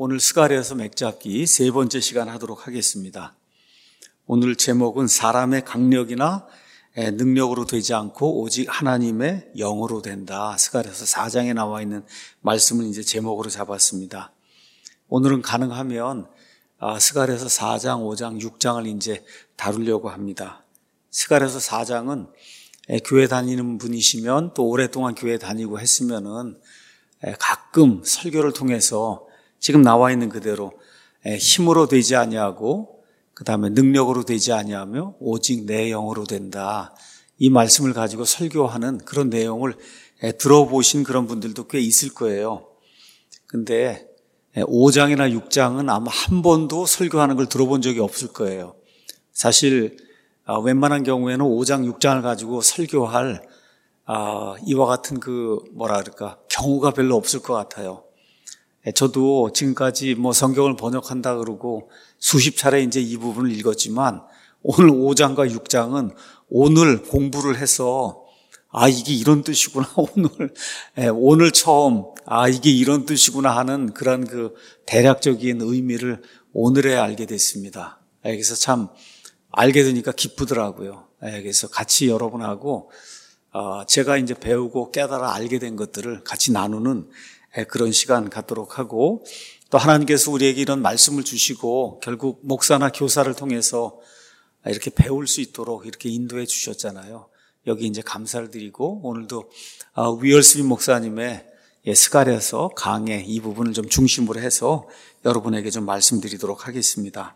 오늘 스가랴서 맥잡기 세 번째 시간 하도록 하겠습니다. 오늘 제목은 사람의 강력이나 능력으로 되지 않고 오직 하나님의 영으로 된다. 스가랴서 4장에 나와 있는 말씀을 이제 제목으로 잡았습니다. 오늘은 가능하면 스가랴서 4장, 5장, 6장을 이제 다루려고 합니다. 스가랴서 4장은 교회 다니는 분이시면 또 오랫동안 교회 다니고 했으면은 가끔 설교를 통해서 지금 나와 있는 그대로 힘으로 되지 아니하고 그 다음에 능력으로 되지 아니하며 오직 내 영으로 된다. 이 말씀을 가지고 설교하는 그런 내용을 들어보신 그런 분들도 꽤 있을 거예요. 근데 5장이나 6장은 아마 한 번도 설교하는 걸 들어본 적이 없을 거예요. 사실 웬만한 경우에는 5장, 6장을 가지고 설교할 이와 같은 경우가 별로 없을 것 같아요. 저도 지금까지 성경을 번역한다 그러고 수십 차례 이제 이 부분을 읽었지만 오늘 5장과 6장은 오늘 공부를 해서 이게 이런 뜻이구나. 오늘 처음 이게 이런 뜻이구나 하는 그런 대략적인 의미를 오늘에 알게 됐습니다. 그래서 참 알게 되니까 기쁘더라고요. 그래서 같이 여러분하고 제가 이제 배우고 깨달아 알게 된 것들을 같이 나누는 그런 시간 갖도록 하고, 또 하나님께서 우리에게 이런 말씀을 주시고 결국 목사나 교사를 통해서 이렇게 배울 수 있도록 이렇게 인도해 주셨잖아요. 여기 이제 감사를 드리고 오늘도 위얼스빈 목사님의 스가랴서 강해 이 부분을 좀 중심으로 해서 여러분에게 좀 말씀드리도록 하겠습니다.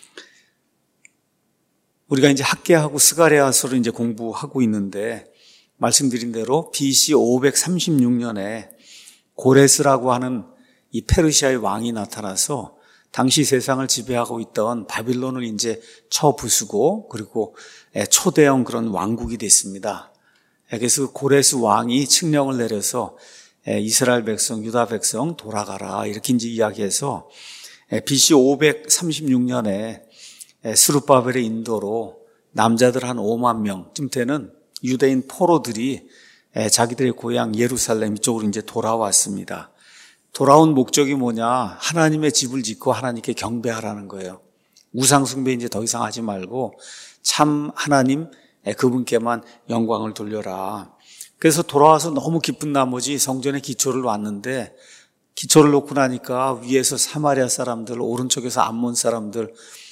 우리가 이제 학개하고 스가랴서를 이제 공부하고 있는데 말씀드린 대로 BC 536년에 고레스라고 하는 이 페르시아의 왕이 나타나서 당시 세상을 지배하고 있던 바빌론을 이제 쳐부수고 그리고 초대형 그런 왕국이 됐습니다. 그래서 고레스 왕이 칙령을 내려서 이스라엘 백성, 유다 백성 돌아가라 이렇게 이제 이야기해서 BC 536년에 스룹바벨의 인도로 남자들 한 5만 명쯤 되는 유대인 포로들이 자기들의 고향 예루살렘 이쪽으로 이제 돌아왔습니다. 돌아온 목적이 뭐냐? 하나님의 집을 짓고 하나님께 경배하라는 거예요. 우상숭배 이제 더 이상 하지 말고 참 하나님 그분께만 영광을 돌려라. 그래서 돌아와서 너무 기쁜 나머지 성전에 기초를 놨는데 기초를 놓고 나니까 위에서 사마리아 사람들, 오른쪽에서 암몬 사람들,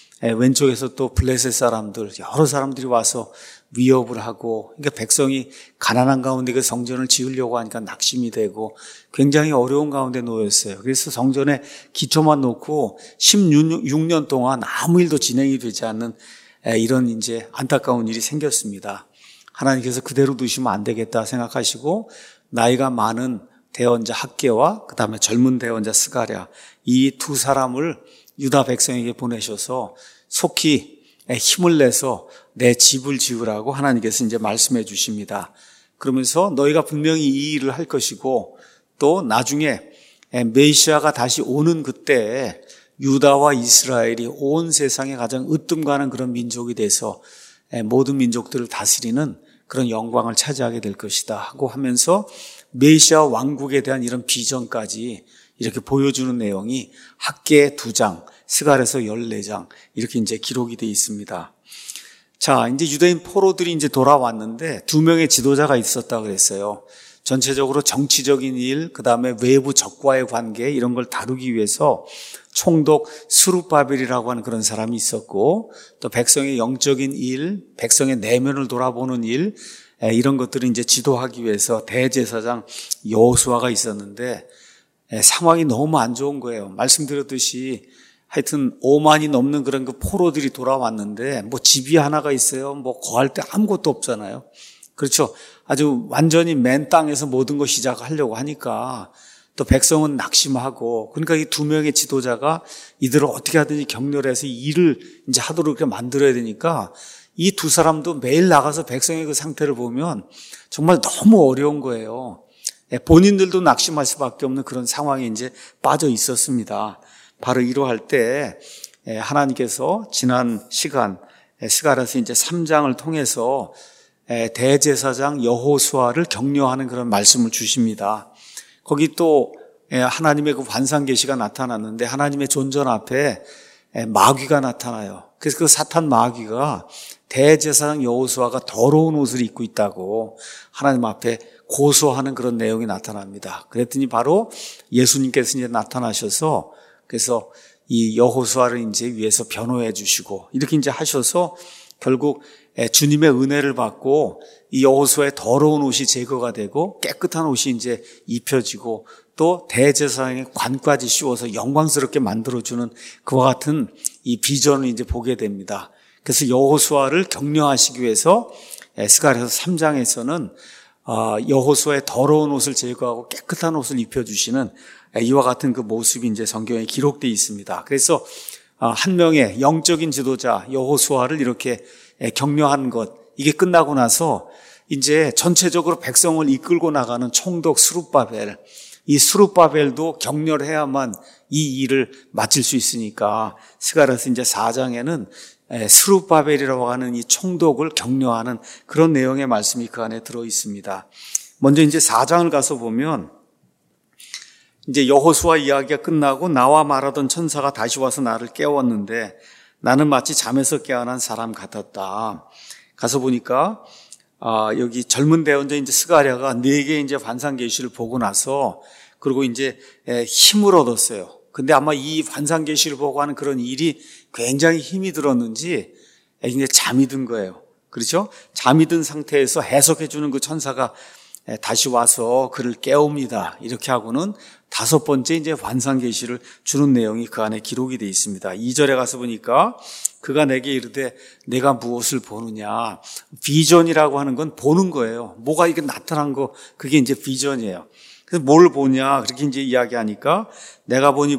왼쪽에서 또 블레셋 사람들, 여러 사람들이 와서 위협을 하고, 그러니까 백성이 가난한 가운데 그 성전을 지으려고 하니까 낙심이 되고 굉장히 어려운 가운데 놓였어요. 그래서 성전에 기초만 놓고 16년 동안 아무 일도 진행이 되지 않는 이런 이제 안타까운 일이 생겼습니다. 하나님께서 그대로 두시면 안 되겠다 생각하시고 나이가 많은 대언자 학개와 그 다음에 젊은 대언자 스가랴 이 두 사람을 유다 백성에게 보내셔서 속히 힘을 내서 내 집을 지으라고 하나님께서 이제 말씀해 주십니다. 그러면서 너희가 분명히 이 일을 할 것이고 또 나중에 메시아가 다시 오는 그때 유다와 이스라엘이 온 세상에 가장 으뜸가는 그런 민족이 돼서 모든 민족들을 다스리는 그런 영광을 차지하게 될 것이다 하고 하면서 메시아 왕국에 대한 이런 비전까지 이렇게 보여주는 내용이 학개 2장, 스가랴서 14장 이렇게 이제 기록이 되어 있습니다. 자, 이제 유대인 포로들이 이제 돌아왔는데 2명의 지도자가 있었다 그랬어요. 전체적으로 정치적인 일, 그 다음에 외부 적과의 관계 이런 걸 다루기 위해서 총독 스룹바벨이라고 하는 그런 사람이 있었고 또 백성의 영적인 일, 백성의 내면을 돌아보는 일 이런 것들을 이제 지도하기 위해서 대제사장 여호수아가 있었는데 상황이 너무 안 좋은 거예요. 말씀드렸듯이 하여튼 5만이 넘는 그런 포로들이 돌아왔는데 집이 하나가 있어요. 거할 데 아무것도 없잖아요. 그렇죠. 아주 완전히 맨 땅에서 모든 거 시작하려고 하니까 또 백성은 낙심하고 그러니까 이 2명의 지도자가 이들을 어떻게 하든지 격렬해서 일을 이제 하도록 이렇게 만들어야 되니까 이 두 사람도 매일 나가서 백성의 그 상태를 보면 정말 너무 어려운 거예요. 본인들도 낙심할 수밖에 없는 그런 상황에 이제 빠져 있었습니다. 바로 이러할 때 하나님께서 지난 시간 스가랴서 이제 3장을 통해서 대제사장 여호수아를 격려하는 그런 말씀을 주십니다. 거기 또 하나님의 그 환상 계시가 나타났는데 하나님의 존전 앞에 마귀가 나타나요. 그래서 그 사탄 마귀가 대제사장 여호수아가 더러운 옷을 입고 있다고 하나님 앞에 고소하는 그런 내용이 나타납니다. 그랬더니 바로 예수님께서 이제 나타나셔서 그래서 이 여호수아를 이제 위해서 변호해 주시고 이렇게 이제 하셔서 결국 주님의 은혜를 받고 이 여호수아의 더러운 옷이 제거가 되고 깨끗한 옷이 이제 입혀지고 또 대제사장의 관까지 씌워서 영광스럽게 만들어주는 그와 같은 이 비전을 이제 보게 됩니다. 그래서 여호수아를 격려하시기 위해서 스가랴서 3장에서는 여호수아의 더러운 옷을 제거하고 깨끗한 옷을 입혀주시는 이와 같은 그 모습이 이제 성경에 기록되어 있습니다. 그래서 한 명의 영적인 지도자 여호수아를 이렇게 격려한 것, 이게 끝나고 나서 이제 전체적으로 백성을 이끌고 나가는 총독 스룹바벨, 이 스룹바벨도 격려를 해야만 이 일을 마칠 수 있으니까 스가랴서 이제 4장에는 스룹바벨이라고 하는 이 총독을 격려하는 그런 내용의 말씀이 그 안에 들어 있습니다. 먼저 이제 4장을 가서 보면 이제 여호수아 이야기가 끝나고 나와 말하던 천사가 다시 와서 나를 깨웠는데 나는 마치 잠에서 깨어난 사람 같았다. 가서 보니까 여기 젊은 대언자 이제 스가랴가 4개의 이제 환상 계시를 보고 나서 그리고 이제 힘을 얻었어요. 근데 아마 이 환상 계시를 보고 하는 그런 일이 굉장히 힘이 들었는지 이제 잠이 든 거예요. 그렇죠? 잠이 든 상태에서 해석해 주는 그 천사가 다시 와서 그를 깨웁니다. 이렇게 하고는 5번째 이제 환상 계시를 주는 내용이 그 안에 기록이 되어 있습니다. 2절에 가서 보니까 그가 내게 이르되 내가 무엇을 보느냐. 비전이라고 하는 건 보는 거예요. 뭐가 이게 나타난 거, 그게 이제 비전이에요. 그래서 뭘 보냐 그렇게 이제 이야기하니까 내가 보니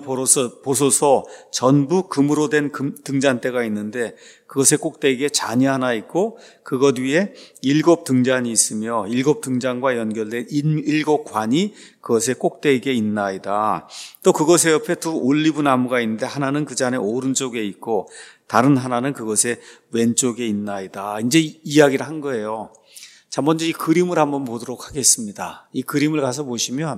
보소서 전부 금으로 된 등잔대가 있는데 그것의 꼭대기에 잔이 하나 있고 그것 위에 7 등잔이 있으며 7 등잔과 연결된 7 관이 그것의 꼭대기에 있나이다. 또 그것의 옆에 2 올리브 나무가 있는데 하나는 그 잔의 오른쪽에 있고 다른 하나는 그것의 왼쪽에 있나이다. 이제 이야기를 한 거예요. 자, 먼저 이 그림을 한번 보도록 하겠습니다. 이 그림을 가서 보시면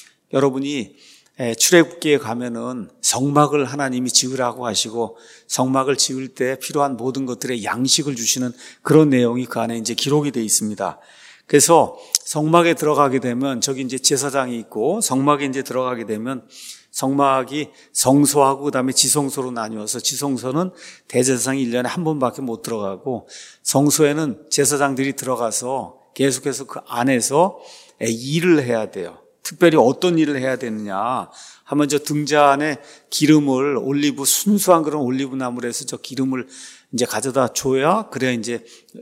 여러분이 출애굽기에 가면은 성막을 하나님이 지으라고 하시고 성막을 지을 때 필요한 모든 것들의 양식을 주시는 그런 내용이 그 안에 이제 기록이 되어 있습니다. 그래서 성막에 들어가게 되면 저기 이제 제사장이 있고 성막에 이제 들어가게 되면 성막이 성소하고 그다음에 지성소로 나뉘어서 지성소는 대제사장이 1년에 한 번밖에 못 들어가고 성소에는 제사장들이 들어가서 계속해서 그 안에서 일을 해야 돼요. 특별히 어떤 일을 해야 되느냐 하면 저 등잔에 기름을 올리브 순수한 그런 올리브 나무로 해서 저 기름을 이제 가져다 줘야 그래야 이제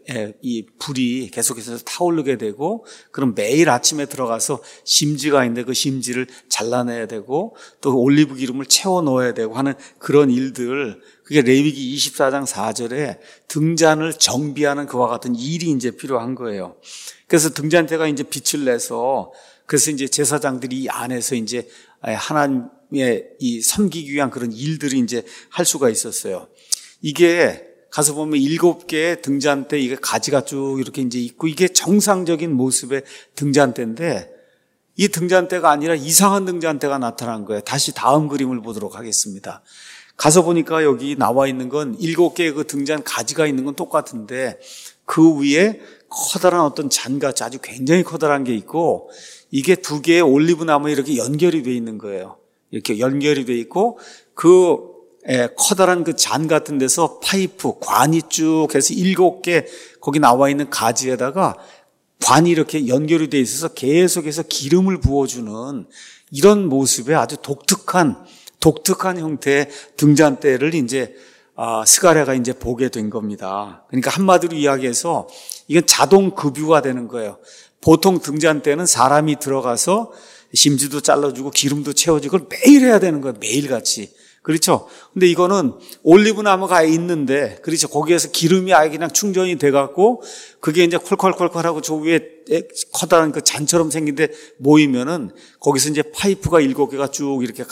이 불이 계속해서 타오르게 되고 그럼 매일 아침에 들어가서 심지가 있는데 그 심지를 잘라내야 되고 또 올리브 기름을 채워 넣어야 되고 하는 그런 일들, 그게 레위기 24장 4절에 등잔을 정비하는 그와 같은 일이 이제 필요한 거예요. 그래서 등잔대가 이제 빛을 내서 그래서 이제 제사장들이 이 안에서 이제 하나님의 이 섬기기 위한 그런 일들이 이제 할 수가 있었어요. 이게 가서 보면 7개의 등잔대, 이게 가지가 쭉 이렇게 이제 있고 이게 정상적인 모습의 등잔대인데 이 등잔대가 아니라 이상한 등잔대가 나타난 거예요. 다시 다음 그림을 보도록 하겠습니다. 가서 보니까 여기 나와 있는 건 7개의 그 등잔 가지가 있는 건 똑같은데 그 위에 커다란 어떤 잔같이 아주 굉장히 커다란 게 있고 이게 2개의 올리브 나무에 이렇게 연결이 되어 있는 거예요. 이렇게 연결이 되어 있고 그 커다란 그 잔 같은 데서 파이프, 관이 쭉 해서 7개 거기 나와 있는 가지에다가 관이 이렇게 연결이 되어 있어서 계속해서 기름을 부어주는 이런 모습의 아주 독특한 형태의 등잔대를 이제 스가랴가 이제 보게 된 겁니다. 그러니까 한마디로 이야기해서 이건 자동 급유가 되는 거예요. 보통 등잔대는 사람이 들어가서 심지도 잘라주고 기름도 채워주고 그걸 매일 해야 되는 거예요. 매일같이. 그렇죠? 근데 이거는 올리브 나무가 아예 있는데, 그렇죠? 거기에서 기름이 아예 그냥 충전이 돼갖고, 그게 이제 콜콜콜콜하고 저 위에 커다란 그 잔처럼 생긴 데 모이면은, 거기서 이제 파이프가 7개가 쭉 이렇게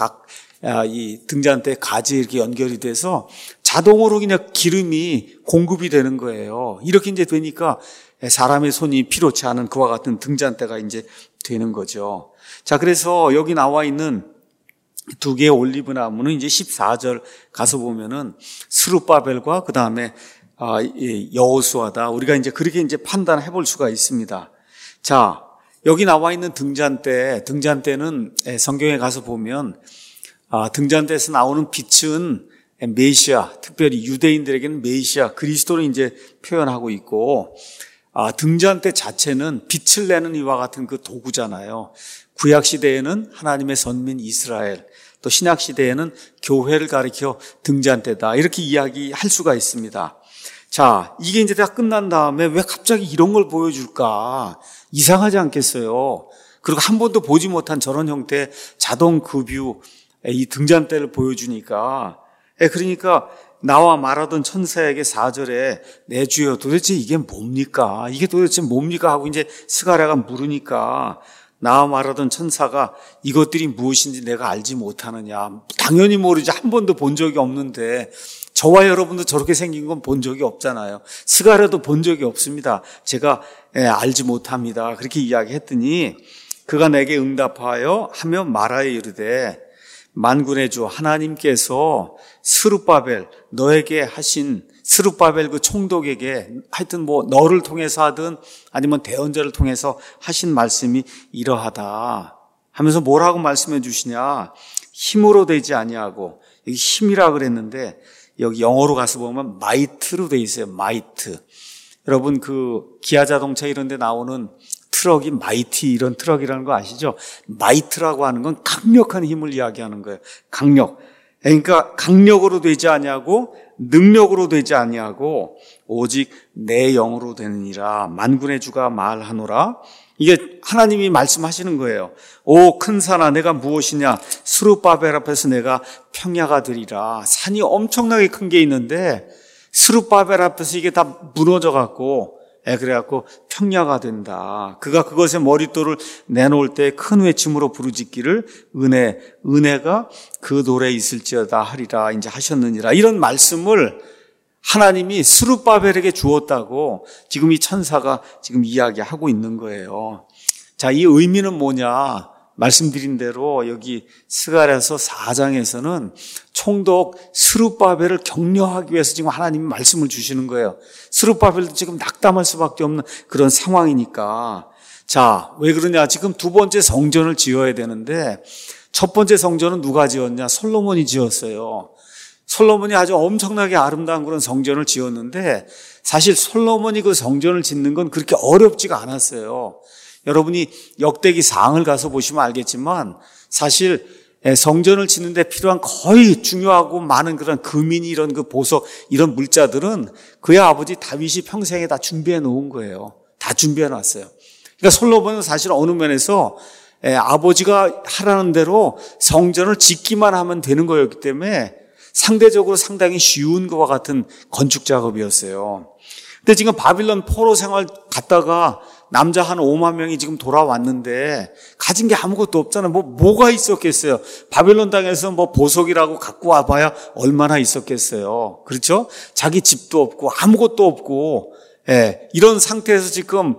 이 등잔대 가지에 이렇게 연결이 돼서 자동으로 그냥 기름이 공급이 되는 거예요. 이렇게 이제 되니까 사람의 손이 필요치 않은 그와 같은 등잔대가 이제 되는 거죠. 자, 그래서 여기 나와 있는 두 개의 올리브 나무는 이제 14절 가서 보면은 스룹바벨과 그 다음에 여호수아다. 우리가 이제 그렇게 이제 판단해 볼 수가 있습니다. 자, 여기 나와 있는 등잔대는 성경에 가서 보면 등잔대에서 나오는 빛은 메시아, 특별히 유대인들에게는 메시아, 그리스도를 이제 표현하고 있고, 등잔대 자체는 빛을 내는 이와 같은 그 도구잖아요. 구약 시대에는 하나님의 선민 이스라엘, 또 신약 시대에는 교회를 가리켜 등잔대다, 이렇게 이야기할 수가 있습니다. 자, 이게 이제 다 끝난 다음에 왜 갑자기 이런 걸 보여줄까? 이상하지 않겠어요? 그리고 한 번도 보지 못한 저런 형태의 자동 급유, 이 등잔대를 보여주니까, 그러니까 나와 말하던 천사에게 4절에 내 주여 도대체 이게 뭡니까? 이게 도대체 뭡니까? 하고 이제 스가랴가 물으니까 나와 말하던 천사가 이것들이 무엇인지 내가 알지 못하느냐. 당연히 모르지. 한 번도 본 적이 없는데 저와 여러분도 저렇게 생긴 건 본 적이 없잖아요. 스가랴도 본 적이 없습니다. 제가 알지 못합니다. 그렇게 이야기했더니 그가 내게 응답하여 하며 말하여 이르되 만군의 주 하나님께서 스룹바벨 너에게 하신 스룹바벨 그 총독에게 하여튼 뭐 너를 통해서 하든 아니면 대언자를 통해서 하신 말씀이 이러하다 하면서 뭐라고 말씀해 주시냐. 힘으로 되지 아니하고, 여기 힘이라 그랬는데 여기 영어로 가서 보면 마이트로 돼 있어요. 마이트. 여러분 그 기아 자동차 이런 데 나오는 트럭이 마이티 이런 트럭이라는 거 아시죠? 마이트라고 하는 건 강력한 힘을 이야기하는 거예요. 강력. 그러니까 강력으로 되지 아니하고 능력으로 되지 아니하고 오직 내 영으로 되느니라. 만군의 주가 말하노라. 이게 하나님이 말씀하시는 거예요. 오 큰 산아 내가 무엇이냐. 스룹바벨 앞에서 내가 평야가 되리라. 산이 엄청나게 큰 게 있는데 스룹바벨 앞에서 이게 다 무너져 갖고 그래갖고 평야가 된다. 그가 그것의 머릿돌을 내놓을 때 큰 외침으로 부르짖기를 은혜가 그 돌에 있을지어다 하리라 이제 하셨느니라. 이런 말씀을 하나님이 스룹바벨에게 주었다고 지금 이 천사가 지금 이야기하고 있는 거예요. 자, 이 의미는 뭐냐? 말씀드린 대로 여기 스가랴서 4장에서는 총독 스룹바벨을 격려하기 위해서 지금 하나님이 말씀을 주시는 거예요. 스룹바벨도 지금 낙담할 수밖에 없는 그런 상황이니까. 자, 왜 그러냐? 지금 두 번째 성전을 지어야 되는데 첫 번째 성전은 누가 지었냐? 솔로몬이 지었어요. 솔로몬이 아주 엄청나게 아름다운 그런 성전을 지었는데 사실 솔로몬이 그 성전을 짓는 건 그렇게 어렵지가 않았어요. 여러분이 역대기 4장을 가서 보시면 알겠지만 사실 성전을 짓는 데 필요한 거의 중요하고 많은 그런 금이니 이런 그 보석 이런 물자들은 그의 아버지 다윗이 평생에 다 준비해 놓은 거예요. 다 준비해 놨어요. 그러니까 솔로몬은 사실 어느 면에서 아버지가 하라는 대로 성전을 짓기만 하면 되는 거였기 때문에 상대적으로 상당히 쉬운 것과 같은 건축 작업이었어요. 근데 지금 바빌론 포로 생활 갔다가 남자 한 5만 명이 지금 돌아왔는데 가진 게 아무것도 없잖아요. 뭐가 있었겠어요? 바빌론 땅에서 뭐 보석이라고 갖고 와봐야 얼마나 있었겠어요. 그렇죠? 자기 집도 없고 아무것도 없고 이런 상태에서 지금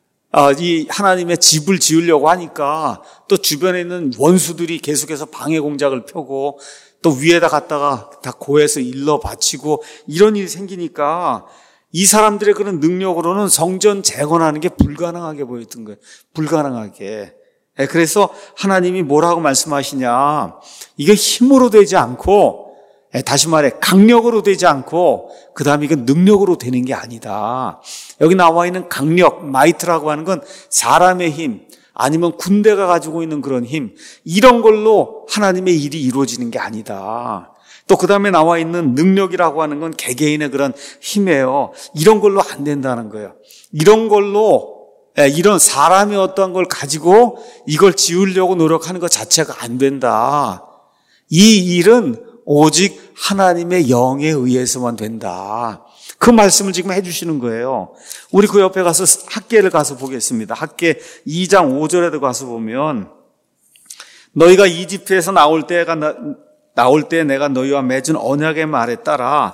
이 하나님의 집을 지으려고 하니까 또 주변에 있는 원수들이 계속해서 방해 공작을 펴고 또 위에다 갖다가 다 고해서 일러 바치고 이런 일이 생기니까 이 사람들의 그런 능력으로는 성전 재건하는 게 불가능하게 보였던 거예요. 불가능하게. 그래서 하나님이 뭐라고 말씀하시냐. 이게 힘으로 되지 않고 다시 말해 강력으로 되지 않고 그 다음에 이건 능력으로 되는 게 아니다. 여기 나와 있는 강력, 마이트라고 하는 건 사람의 힘 아니면 군대가 가지고 있는 그런 힘 이런 걸로 하나님의 일이 이루어지는 게 아니다. 또 그 다음에 나와 있는 능력이라고 하는 건 개개인의 그런 힘이에요. 이런 걸로 안 된다는 거예요. 이런 걸로 이런 사람이 어떤 걸 가지고 이걸 지으려고 노력하는 것 자체가 안 된다. 이 일은 오직 하나님의 영에 의해서만 된다. 그 말씀을 지금 해주시는 거예요. 우리 그 옆에 가서 학개를 가서 보겠습니다. 학개 2장 5절에도 가서 보면 너희가 이집트에서 나올 때 내가 너희와 맺은 언약의 말에 따라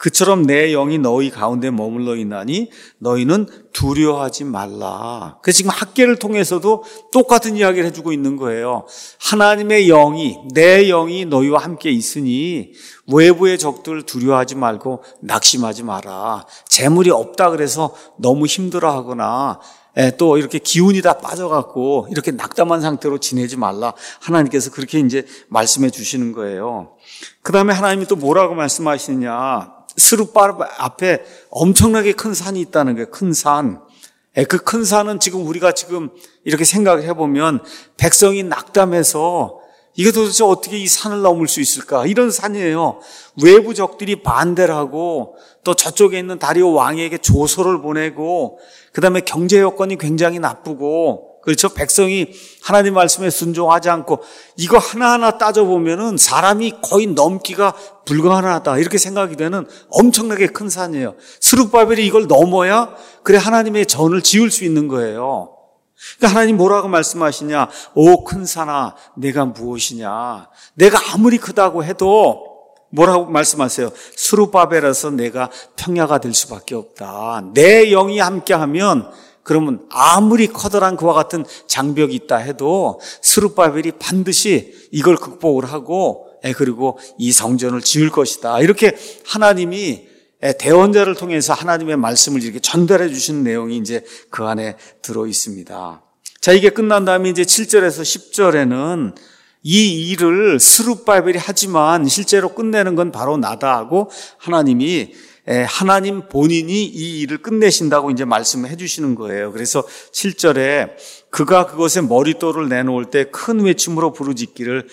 그처럼 내 영이 너희 가운데 머물러 있나니 너희는 두려워하지 말라. 그래서 지금 학계를 통해서도 똑같은 이야기를 해주고 있는 거예요. 하나님의 영이, 내 영이 너희와 함께 있으니 외부의 적들 두려워하지 말고 낙심하지 마라. 재물이 없다 그래서 너무 힘들어하거나 또 이렇게 기운이 다 빠져갖고 이렇게 낙담한 상태로 지내지 말라. 하나님께서 그렇게 이제 말씀해 주시는 거예요. 그 다음에 하나님이 또 뭐라고 말씀하시느냐. 스룹바벨 앞에 엄청나게 큰 산이 있다는 거예요. 큰 산. 그 큰 산은 지금 우리가 지금 이렇게 생각을 해보면 백성이 낙담해서 이게 도대체 어떻게 이 산을 넘을 수 있을까? 이런 산이에요. 외부 적들이 반대를 하고 또 저쪽에 있는 다리오 왕에게 조소를 보내고 그다음에 경제 여건이 굉장히 나쁘고 그렇죠? 백성이 하나님 말씀에 순종하지 않고 이거 하나하나 따져보면은 사람이 거의 넘기가 불가능하다 이렇게 생각이 되는 엄청나게 큰 산이에요. 스룹바벨이 이걸 넘어야 그래 하나님의 전을 지을 수 있는 거예요. 그러니까 하나님 뭐라고 말씀하시냐? 오 큰 산아 내가 무엇이냐? 내가 아무리 크다고 해도 뭐라고 말씀하세요? 스룹바벨에서 내가 평야가 될 수밖에 없다. 내 영이 함께하면 그러면 아무리 커다란 그와 같은 장벽이 있다 해도 스룹바벨이 반드시 이걸 극복을 하고 그리고 이 성전을 지을 것이다. 이렇게 하나님이 대언자를 통해서 하나님의 말씀을 이렇게 전달해 주시는 내용이 이제 그 안에 들어 있습니다. 자, 이게 끝난 다음에 이제 7절에서 10절에는 이 일을 스룹바벨이 하지만 실제로 끝내는 건 바로 나다 하고 하나님이 하나님 본인이 이 일을 끝내신다고 이제 말씀을 해주시는 거예요. 그래서 7절에 그가 그것에 머릿돌을 내놓을 때 큰 외침으로 부르짖기를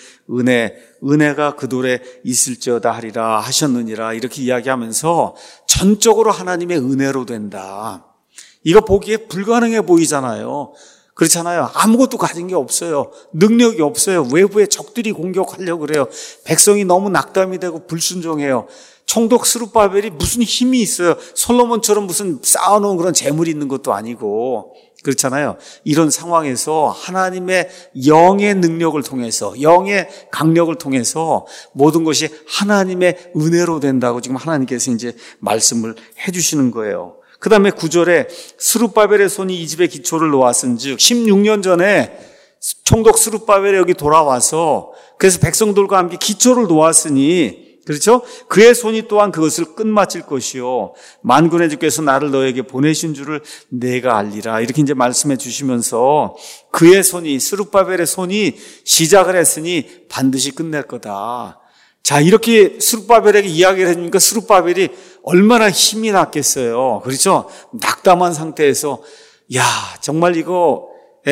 은혜가 그 돌에 있을지어다 하리라 하셨느니라 이렇게 이야기하면서 전적으로 하나님의 은혜로 된다. 이거 보기에 불가능해 보이잖아요. 그렇잖아요. 아무것도 가진 게 없어요. 능력이 없어요. 외부의 적들이 공격하려고 그래요. 백성이 너무 낙담이 되고 불순종해요. 총독 스룹바벨이 무슨 힘이 있어요. 솔로몬처럼 무슨 쌓아놓은 그런 재물이 있는 것도 아니고 그렇잖아요. 이런 상황에서 하나님의 영의 능력을 통해서 영의 강력을 통해서 모든 것이 하나님의 은혜로 된다고 지금 하나님께서 이제 말씀을 해주시는 거예요. 그 다음에 9절에 스룹바벨의 손이 이 집에 기초를 놓았은 즉 16년 전에 총독 스룹바벨이 여기 돌아와서 그래서 백성들과 함께 기초를 놓았으니 그렇죠? 그의 손이 또한 그것을 끝마칠 것이요 만군의 주께서 나를 너에게 보내신 줄을 내가 알리라 이렇게 이제 말씀해 주시면서 그의 손이 스룹바벨의 손이 시작을 했으니 반드시 끝낼 거다. 자, 이렇게 스룹바벨에게 이야기를 해주니까 스룹바벨이 얼마나 힘이 났겠어요. 그렇죠? 낙담한 상태에서 야 정말 이거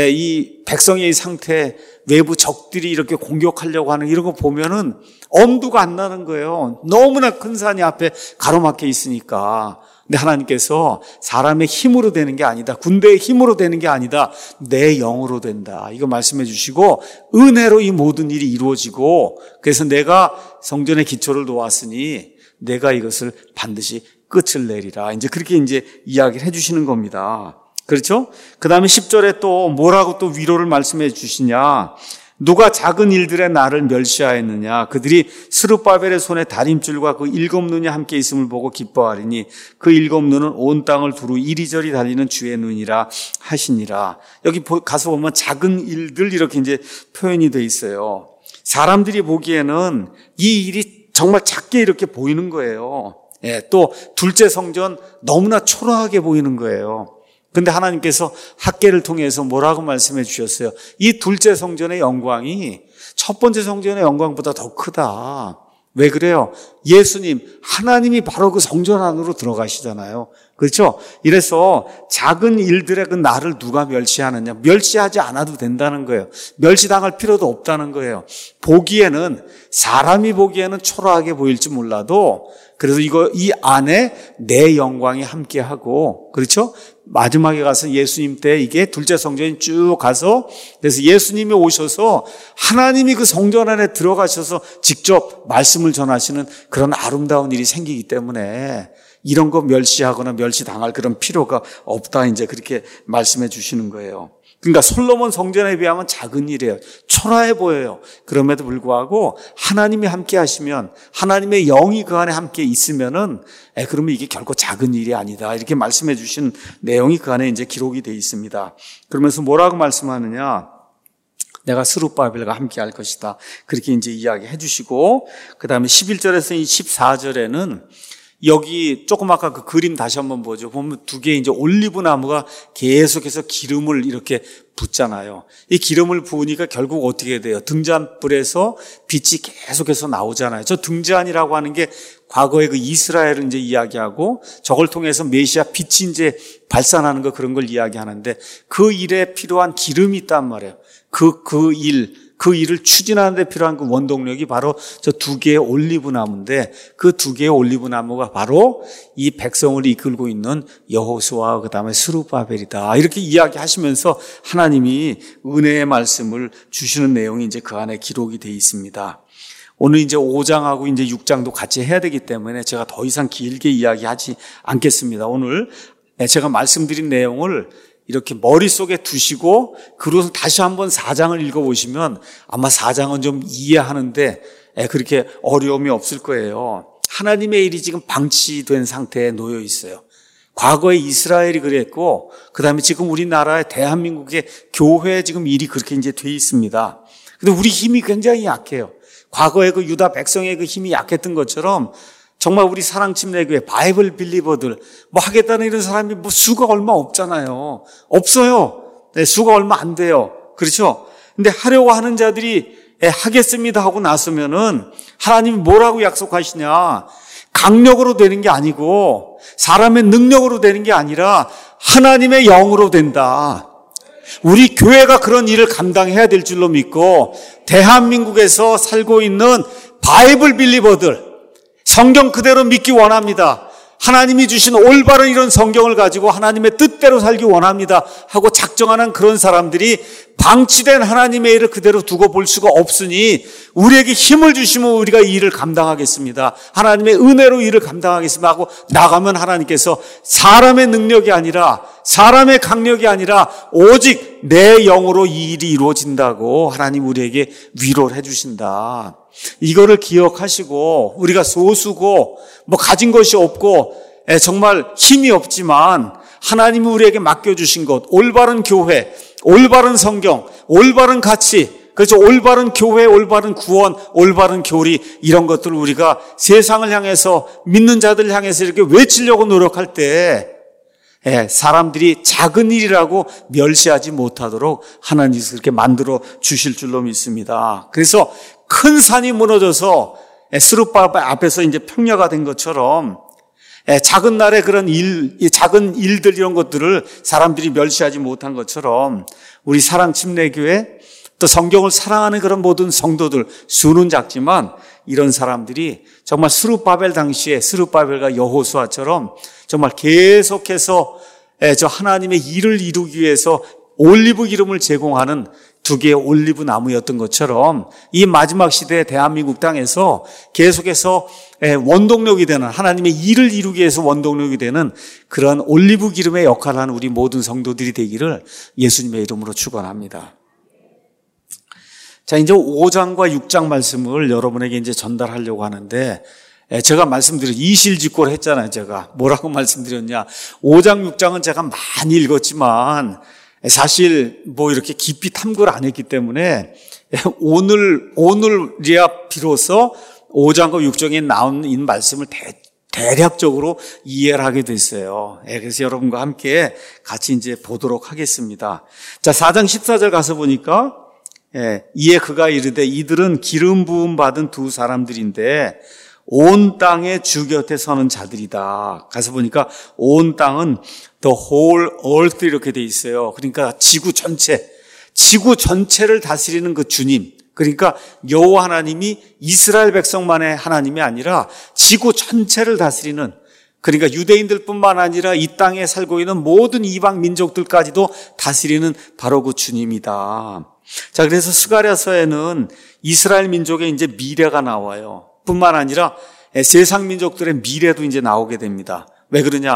이 백성의 상태 외부 적들이 이렇게 공격하려고 하는 이런 거 보면은 엄두가 안 나는 거예요. 너무나 큰 산이 앞에 가로막혀 있으니까. 근데 하나님께서 사람의 힘으로 되는 게 아니다. 군대의 힘으로 되는 게 아니다. 내 영으로 된다. 이거 말씀해 주시고 은혜로 이 모든 일이 이루어지고 그래서 내가 성전의 기초를 놓았으니 내가 이것을 반드시 끝을 내리라. 이제 그렇게 이제 이야기를 해 주시는 겁니다. 그렇죠? 그 다음에 10절에 또 뭐라고 또 위로를 말씀해 주시냐. 누가 작은 일들에 나를 멸시하였느냐. 그들이 스룹바벨의 손에 다림줄과 그 7 눈이 함께 있음을 보고 기뻐하리니 그 7 눈은 온 땅을 두루 이리저리 달리는 주의 눈이라 하시니라. 여기 가서 보면 작은 일들 이렇게 이제 표현이 돼 있어요. 사람들이 보기에는 이 일이 정말 작게 이렇게 보이는 거예요. 또 둘째 성전 너무나 초라하게 보이는 거예요. 근데 하나님께서 학계를 통해서 뭐라고 말씀해 주셨어요? 이 둘째 성전의 영광이 첫 번째 성전의 영광보다 더 크다. 왜 그래요? 예수님, 하나님이 바로 그 성전 안으로 들어가시잖아요. 그렇죠? 이래서 작은 일들의 그 나를 누가 멸시하느냐? 멸시하지 않아도 된다는 거예요. 멸시당할 필요도 없다는 거예요. 보기에는, 사람이 보기에는 초라하게 보일지 몰라도 그래서 이 안에 내 영광이 함께하고, 그렇죠? 마지막에 가서 예수님 때 이게 둘째 성전이 쭉 가서 그래서 예수님이 오셔서 하나님이 그 성전 안에 들어가셔서 직접 말씀을 전하시는 그런 아름다운 일이 생기기 때문에 이런 거 멸시하거나 멸시당할 그런 필요가 없다. 이제 그렇게 말씀해 주시는 거예요. 그러니까 솔로몬 성전에 비하면 작은 일이에요. 초라해 보여요. 그럼에도 불구하고 하나님이 함께 하시면, 하나님의 영이 그 안에 함께 있으면은 그러면 이게 결코 작은 일이 아니다. 이렇게 말씀해 주신 내용이 그 안에 이제 기록이 되어 있습니다. 그러면서 뭐라고 말씀하느냐? 내가 스룹바벨과 함께 할 것이다. 그렇게 이제 이야기해 주시고, 그 다음에 11절에서 14절에는 여기 조금 아까 그 그림 다시 한번 보죠. 보면 두 개의 이제 올리브 나무가 계속해서 기름을 이렇게 붓잖아요. 이 기름을 부으니까 결국 어떻게 돼요? 등잔불에서 빛이 계속해서 나오잖아요. 저 등잔이라고 하는 게 과거에 그 이스라엘을 이제 이야기하고, 저걸 통해서 메시아 빛이 이제 발산하는 거, 그런 걸 이야기하는데, 그 일에 필요한 기름이 있단 말이에요. 그 일을 추진하는 데 필요한 그 원동력이 바로 저 두 개의 올리브 나무인데, 그 두 개의 올리브 나무가 바로 이 백성을 이끌고 있는 여호수아, 그 다음에 스룹바벨이다. 이렇게 이야기하시면서 하나님이 은혜의 말씀을 주시는 내용이 이제 그 안에 기록이 되어 있습니다. 오늘 이제 5장하고 이제 6장도 같이 해야 되기 때문에 제가 더 이상 길게 이야기하지 않겠습니다. 오늘 제가 말씀드린 내용을 이렇게 머릿속에 두시고, 그러고 다시 한번 4장을 읽어보시면 아마 4장은 좀 이해하는데 그렇게 어려움이 없을 거예요. 하나님의 일이 지금 방치된 상태에 놓여 있어요. 과거에 이스라엘이 그랬고, 그 다음에 지금 우리나라의 대한민국의 교회에 지금 일이 그렇게 이제 돼 있습니다. 근데 우리 힘이 굉장히 약해요. 과거에 그 유다 백성의 그 힘이 약했던 것처럼 정말 우리 사랑침례교회 바이블 빌리버들 뭐 하겠다는 이런 사람이 뭐 수가 얼마 없잖아요. 없어요. 네, 수가 얼마 안 돼요. 그렇죠? 근데 하려고 하는 자들이 하겠습니다 하고 나서면은 하나님이 뭐라고 약속하시냐? 강력으로 되는 게 아니고 사람의 능력으로 되는 게 아니라 하나님의 영으로 된다. 우리 교회가 그런 일을 감당해야 될 줄로 믿고, 대한민국에서 살고 있는 바이블 빌리버들, 성경 그대로 믿기 원합니다. 하나님이 주신 올바른 이런 성경을 가지고 하나님의 뜻대로 살기 원합니다 하고 작정하는 그런 사람들이 방치된 하나님의 일을 그대로 두고 볼 수가 없으니, 우리에게 힘을 주시면 우리가 이 일을 감당하겠습니다, 하나님의 은혜로 일을 감당하겠습니다 하고 나가면 하나님께서 사람의 능력이 아니라, 사람의 강력이 아니라 오직 내 영으로 이 일이 이루어진다고 하나님 우리에게 위로를 해주신다. 이거를 기억하시고, 우리가 소수고 뭐 가진 것이 없고 정말 힘이 없지만 하나님이 우리에게 맡겨주신 것, 올바른 교회, 올바른 성경, 올바른 가치, 그렇죠, 올바른 교회, 올바른 구원, 올바른 교리, 이런 것들을 우리가 세상을 향해서, 믿는 자들 향해서 이렇게 외치려고 노력할 때 사람들이 작은 일이라고 멸시하지 못하도록 하나님께서 그렇게 만들어 주실 줄로 믿습니다. 그래서 큰 산이 무너져서 스룹바벨 앞에서 이제 평야가 된 것처럼, 작은 날의 그런 작은 일들, 이런 것들을 사람들이 멸시하지 못한 것처럼, 우리 사랑침례교회 또 성경을 사랑하는 그런 모든 성도들, 수는 작지만 이런 사람들이 정말 스룹바벨 당시에 스룹바벨과 여호수아처럼 정말 계속해서 저 하나님의 일을 이루기 위해서 올리브 기름을 제공하는 두 개의 올리브 나무였던 것처럼, 이 마지막 시대의 대한민국 땅에서 계속해서 원동력이 되는, 하나님의 일을 이루기 위해서 원동력이 되는 그런 올리브 기름의 역할을 하는 우리 모든 성도들이 되기를 예수님의 이름으로 축원합니다. 자, 이제 5장과 6장 말씀을 여러분에게 이제 전달하려고 하는데, 제가 말씀드린 이실직고를 했잖아요. 제가 뭐라고 말씀드렸냐? 5장, 6장은 제가 많이 읽었지만 사실 뭐 이렇게 깊이 탐구를 안 했기 때문에 오늘이야 비로소 5장과 6장에 나온 이 말씀을 대략적으로 이해를 하게 됐어요. 그래서 여러분과 함께 같이 이제 보도록 하겠습니다. 자, 4장 14절 가서 보니까, 이에 그가 이르되 이들은 기름 부음 받은 두 사람들인데 온 땅의 주 곁에 서는 자들이다. 가서 보니까 온 땅은 the whole earth 이렇게 돼 있어요. 그러니까 지구 전체를 다스리는 그 주님, 그러니까 여호와 하나님이 이스라엘 백성만의 하나님이 아니라 지구 전체를 다스리는, 그러니까 유대인들뿐만 아니라 이 땅에 살고 있는 모든 이방 민족들까지도 다스리는 바로 그 주님이다. 자, 그래서 스가랴서에는 이스라엘 민족의 이제 미래가 나와요. 뿐만 아니라 세상 민족들의 미래도 이제 나오게 됩니다. 왜 그러냐?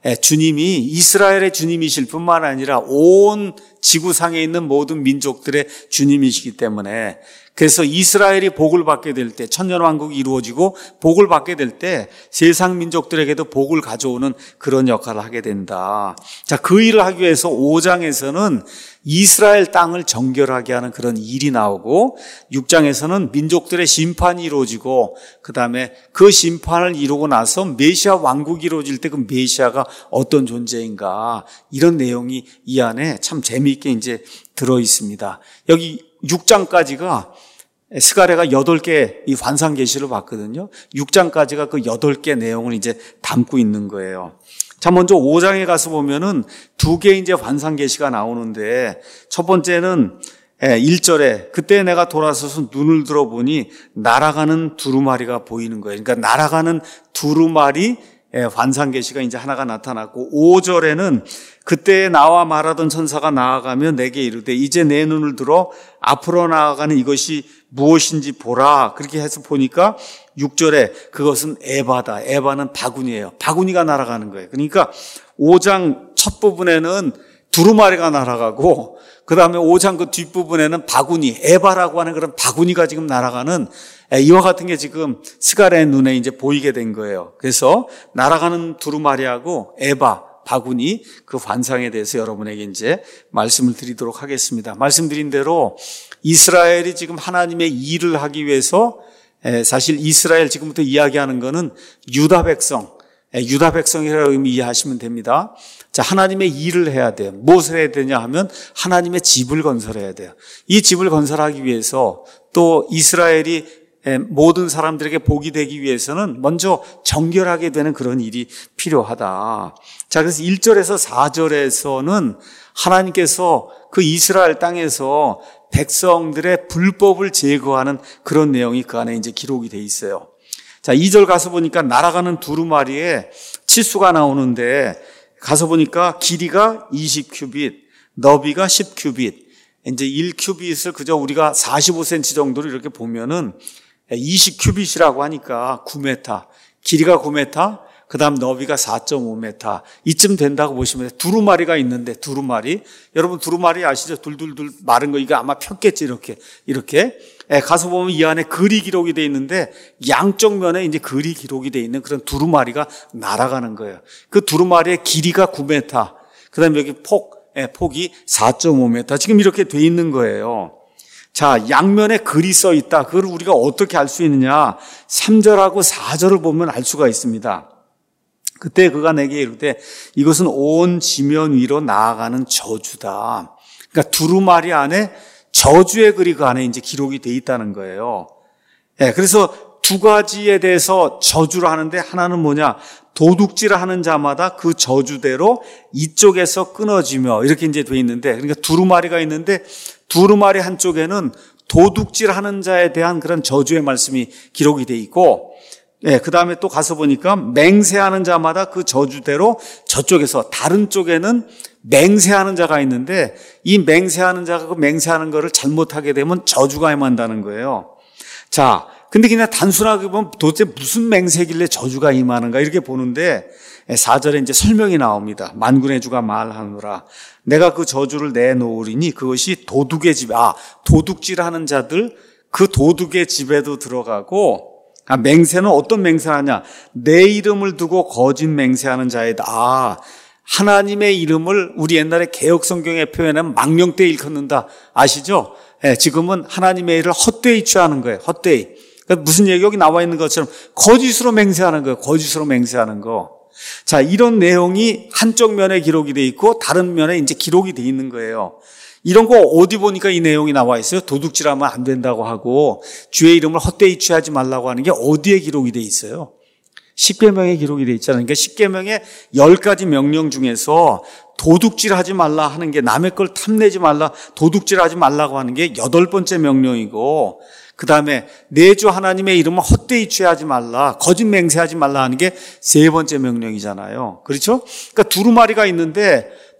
주님이 이스라엘의 주님이실 뿐만 아니라 온 지구상에 있는 모든 민족들의 주님이시기 때문에, 그래서 이스라엘이 복을 받게 될 때, 천년왕국이 이루어지고 복을 받게 될 때 세상 민족들에게도 복을 가져오는 그런 역할을 하게 된다. 자, 그 일을 하기 위해서 5장에서는 이스라엘 땅을 정결하게 하는 그런 일이 나오고, 6장에서는 민족들의 심판이 이루어지고, 그 다음에 그 심판을 이루고 나서 메시아 왕국이 이루어질 때 그 메시아가 어떤 존재인가, 이런 내용이 이 안에 참 재미있게 이제 들어 있습니다. 여기 6장까지가 스가랴가 8개 이 환상 계시를 봤거든요. 6장까지가 그 8개 내용을 이제 담고 있는 거예요. 자, 먼저 5장에 가서 보면은 2개 이제 환상 계시가 나오는데, 첫 번째는 1절에 그때 내가 돌아서서 눈을 들어보니 날아가는 두루마리가 보이는 거예요. 그러니까 날아가는 두루마리 환상 계시가 이제 하나가 나타났고, 5절에는 그때 나와 말하던 천사가 나아가며 내게 이르되 이제 내 눈을 들어 앞으로 나아가는 이것이 무엇인지 보라. 그렇게 해서 보니까 6절에 그것은 에바다. 에바는 바구니예요. 바구니가 날아가는 거예요. 그러니까 5장 첫 부분에는 두루마리가 날아가고, 그 다음에 5장 그 뒷부분에는 바구니, 에바라고 하는 그런 바구니가 지금 날아가는, 이와 같은 게 지금 스가랴의 눈에 이제 보이게 된 거예요. 그래서 날아가는 두루마리하고 에바, 바구니, 그 환상에 대해서 여러분에게 이제 말씀을 드리도록 하겠습니다. 말씀드린 대로 이스라엘이 지금 하나님의 일을 하기 위해서, 사실 이스라엘 지금부터 이야기하는 거는 유다 백성이라고 이해하시면 됩니다. 자, 하나님의 일을 해야 돼요. 무엇을 해야 되냐 하면 하나님의 집을 건설해야 돼요. 이 집을 건설하기 위해서, 또 이스라엘이 모든 사람들에게 복이 되기 위해서는 먼저 정결하게 되는 그런 일이 필요하다. 자, 그래서 1절에서 4절에서는 하나님께서 그 이스라엘 땅에서 백성들의 불법을 제거하는 그런 내용이 그 안에 이제 기록이 돼 있어요. 자, 2절 가서 보니까 날아가는 두루마리에 치수가 나오는데, 가서 보니까 길이가 20큐빗, 너비가 10큐빗. 이제 1큐빗을 그저 우리가 45cm 정도로 이렇게 보면은 20큐빗이라고 하니까 9m, 길이가 9m, 그 다음 너비가 4.5m, 이쯤 된다고 보시면 돼요. 두루마리가 있는데, 두루마리. 여러분 두루마리 아시죠? 둘둘둘 마른 거, 이거 아마 폈겠지, 이렇게. 가서 보면 이 안에 글이 기록이 돼 있는데, 양쪽 면에 이제 글이 기록이 돼 있는 그런 두루마리가 날아가는 거예요. 그 두루마리의 길이가 9m, 그 다음에 여기 폭이 4.5m, 지금 이렇게 돼 있는 거예요. 자, 양면에 글이 써 있다. 그걸 우리가 어떻게 알 수 있느냐? 3절하고 4절을 보면 알 수가 있습니다. 그때 그가 내게 이르되 이것은 온 지면 위로 나아가는 저주다. 그러니까 두루마리 안에 저주의 글이 그 안에 이제 기록이 돼 있다는 거예요. 그래서 두 가지에 대해서 저주를 하는데, 하나는 뭐냐? 도둑질을 하는 자마다 그 저주대로 이쪽에서 끊어지며, 이렇게 이제 돼 있는데, 그러니까 두루마리가 있는데 두루마리 한쪽에는 도둑질하는 자에 대한 그런 저주의 말씀이 기록이 돼 있고, 그 다음에 또 가서 보니까 맹세하는 자마다 그 저주대로 저쪽에서, 다른 쪽에는 맹세하는 자가 있는데, 이 맹세하는 자가 그 맹세하는 거를 잘못하게 되면 저주가 임한다는 거예요. 자, 근데 그냥 단순하게 보면 도대체 무슨 맹세길래 저주가 임하는가 이렇게 보는데, 4절에 이제 설명이 나옵니다. 만군의 주가 말하노라. 내가 그 저주를 내놓으리니 그것이 도둑의 집, 도둑질하는 자들, 그 도둑의 집에도 들어가고, 맹세는 어떤 맹세를 하냐? 내 이름을 두고 거짓 맹세하는 자이다. 하나님의 이름을 우리 옛날에 개혁성경에 표현하면 망령되이 일컫는다. 아시죠? 지금은 하나님의 일을 헛되이 취하는 거예요. 헛되이. 그러니까 무슨 얘기, 여기 나와 있는 것처럼 거짓으로 맹세하는 거예요. 거짓으로 맹세하는 거. 자, 이런 내용이 한쪽 면에 기록이 돼 있고 다른 면에 이제 기록이 돼 있는 거예요. 이런 거 어디 보니까 이 내용이 나와 있어요? 도둑질하면 안 된다고 하고 주의 이름을 헛되이 취하지 말라고 하는 게 어디에 기록이 돼 있어요? 십계명에 기록이 돼 있잖아요. 그러니까 십계명의 10가지 명령 중에서 도둑질하지 말라 하는 게, 남의 걸 탐내지 말라, 도둑질하지 말라고 하는 게 8번째 명령이고, 그 다음에 내 주 하나님의 이름을 헛되이 취하지 말라, 거짓 맹세하지 말라 하는 게 3번째 명령이잖아요. 그렇죠? 그러니까 두루마리가 있는데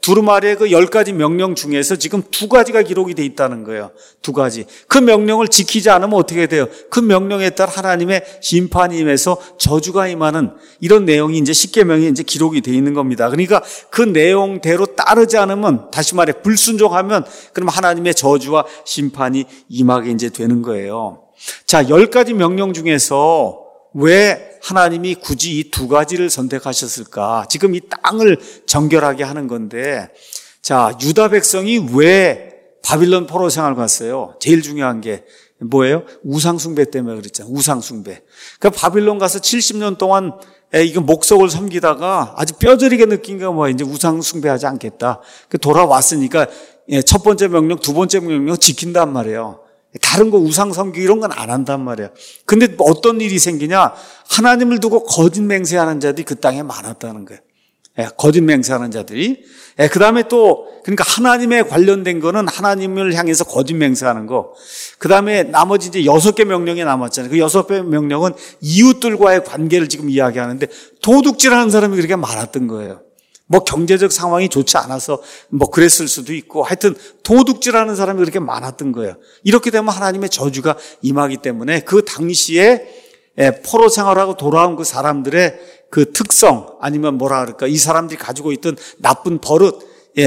두루마리의 그 10가지 명령 중에서 지금 2가지가 기록이 돼 있다는 거예요. 2가지. 그 명령을 지키지 않으면 어떻게 돼요? 그 명령에 따라 하나님의 심판이 임해서 저주가 임하는 이런 내용이 이제 십계명에 이제 기록이 돼 있는 겁니다. 그러니까 그 내용대로 따르지 않으면, 다시 말해 불순종하면 그럼 하나님의 저주와 심판이 임하게 이제 되는 거예요. 자, 10가지 명령 중에서 왜 하나님이 굳이 이 2가지를 선택하셨을까? 지금 이 땅을 정결하게 하는 건데, 자, 유다 백성이 왜 바빌론 포로 생활 갔어요? 제일 중요한 게 뭐예요? 우상숭배 때문에 그랬잖아요. 우상숭배. 그러니까 바빌론 가서 70년 동안 이거 목석을 섬기다가 아주 뼈저리게 느낀 게 뭐야? 이제 우상숭배하지 않겠다. 돌아왔으니까 첫 번째 명령, 두 번째 명령 지킨단 말이에요. 다른 거 우상 섬기기 이런 건 안 한단 말이야. 근데 어떤 일이 생기냐? 하나님을 두고 거짓 맹세하는 자들이 그 땅에 많았다는 거예요. 거짓 맹세하는 자들이. 그 다음에 또, 그러니까 하나님에 관련된 거는 하나님을 향해서 거짓 맹세하는 거. 그 다음에 나머지 이제 6개 명령이 남았잖아요. 그 6개 명령은 이웃들과의 관계를 지금 이야기하는데 도둑질하는 사람이 그렇게 많았던 거예요. 뭐 경제적 상황이 좋지 않아서 뭐 그랬을 수도 있고, 하여튼 도둑질하는 사람이 그렇게 많았던 거예요. 이렇게 되면 하나님의 저주가 임하기 때문에 그 당시에 포로 생활하고 돌아온 그 사람들의 그 특성, 아니면 뭐라 그럴까, 이 사람들이 가지고 있던 나쁜 버릇,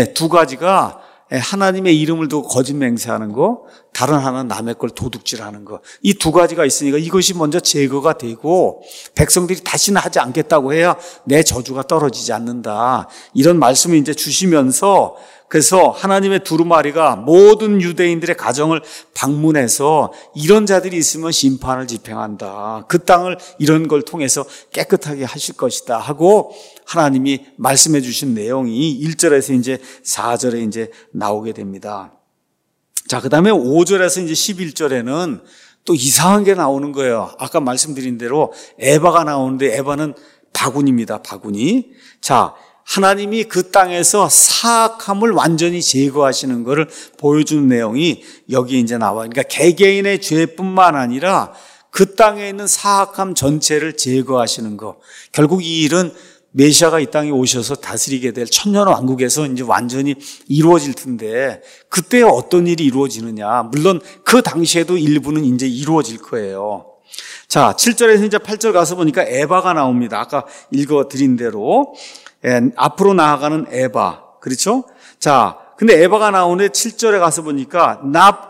2가지가 하나님의 이름을 두고 거짓 맹세하는 거, 다른 하나는 남의 걸 도둑질하는 거. 이 2가지가 있으니까 이것이 먼저 제거가 되고 백성들이 다시는 하지 않겠다고 해야 내 저주가 떨어지지 않는다. 이런 말씀을 이제 주시면서, 그래서 하나님의 두루마리가 모든 유대인들의 가정을 방문해서 이런 자들이 있으면 심판을 집행한다. 그 땅을 이런 걸 통해서 깨끗하게 하실 것이다 하고 하나님이 말씀해 주신 내용이 1절에서 이제 4절에 이제 나오게 됩니다. 자, 그 다음에 5절에서 이제 11절에는 또 이상한 게 나오는 거예요. 아까 말씀드린 대로 에바가 나오는데, 에바는 바구니입니다. 바구니. 자, 하나님이 그 땅에서 사악함을 완전히 제거하시는 것을 보여주는 내용이 여기 이제 나와요. 그러니까 개개인의 죄뿐만 아니라 그 땅에 있는 사악함 전체를 제거하시는 것. 결국 이 일은 메시아가 이 땅에 오셔서 다스리게 될 천년왕국에서 이제 완전히 이루어질 텐데, 그때 어떤 일이 이루어지느냐. 물론 그 당시에도 일부는 이제 이루어질 거예요. 자, 7절에서 이제 8절 가서 보니까 에바가 나옵니다. 아까 읽어드린 대로. 앞으로 나아가는 에바. 그렇죠? 자, 근데 에바가 나오는데 7절에 가서 보니까 납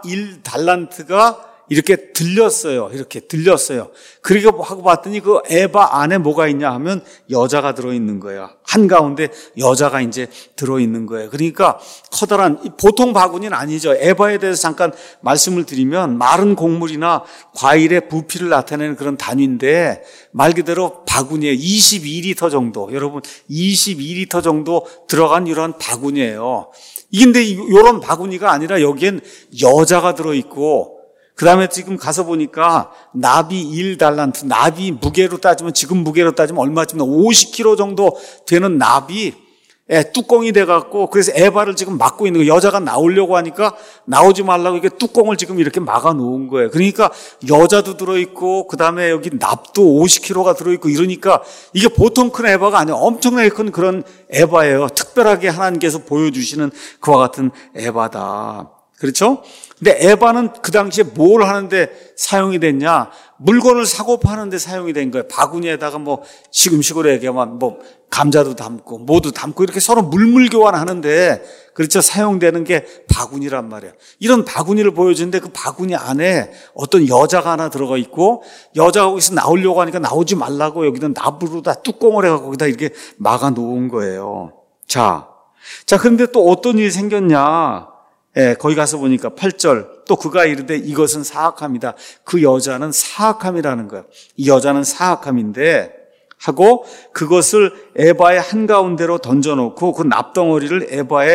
1달란트가 이렇게 들렸어요. 이렇게 들렸어요. 그리고 하고 봤더니 그 에바 안에 뭐가 있냐 하면 여자가 들어있는 거예요. 한가운데 여자가 이제 들어있는 거예요. 그러니까 커다란, 보통 바구니는 아니죠. 에바에 대해서 잠깐 말씀을 드리면 마른 곡물이나 과일의 부피를 나타내는 그런 단위인데, 말 그대로 바구니에 22리터 정도, 여러분 22리터 정도 들어간 이런 바구니예요. 근데 이런 바구니가 아니라 여기엔 여자가 들어있고, 그 다음에 지금 가서 보니까 납이 1달란트, 납이 무게로 따지면, 지금 무게로 따지면 얼마쯤 50kg 정도 되는 납이 뚜껑이 돼갖고, 그래서 에바를 지금 막고 있는 거예요. 여자가 나오려고 하니까 나오지 말라고 이렇게 뚜껑을 지금 이렇게 막아 놓은 거예요. 그러니까 여자도 들어있고, 그 다음에 여기 납도 50kg가 들어있고, 이러니까 이게 보통 큰 에바가 아니에요. 엄청나게 큰 그런 에바예요. 특별하게 하나님께서 보여주시는 그와 같은 에바다. 그렇죠? 근데 에바는 그 당시에 뭘 하는데 사용이 됐냐? 물건을 사고 파는데 사용이 된 거예요. 바구니에다가 뭐 시금식으로 얘기하면 뭐 감자도 담고 뭐도 담고 이렇게 서로 물물 교환하는데, 그렇죠? 사용되는 게 바구니란 말이에요. 이런 바구니를 보여주는데 그 바구니 안에 어떤 여자가 하나 들어가 있고, 여자가 거기서 나오려고 하니까 나오지 말라고 여기는 납으로 다 뚜껑을 해갖고 거기다 이렇게 막아 놓은 거예요. 자, 그런데 또 어떤 일이 생겼냐? 거기 가서 보니까 8절, 또 그가 이르되 이것은 사악함이다. 그 여자는 사악함이라는 거예요. 이 여자는 사악함인데 하고, 그것을 에바의 한가운데로 던져놓고 그 납덩어리를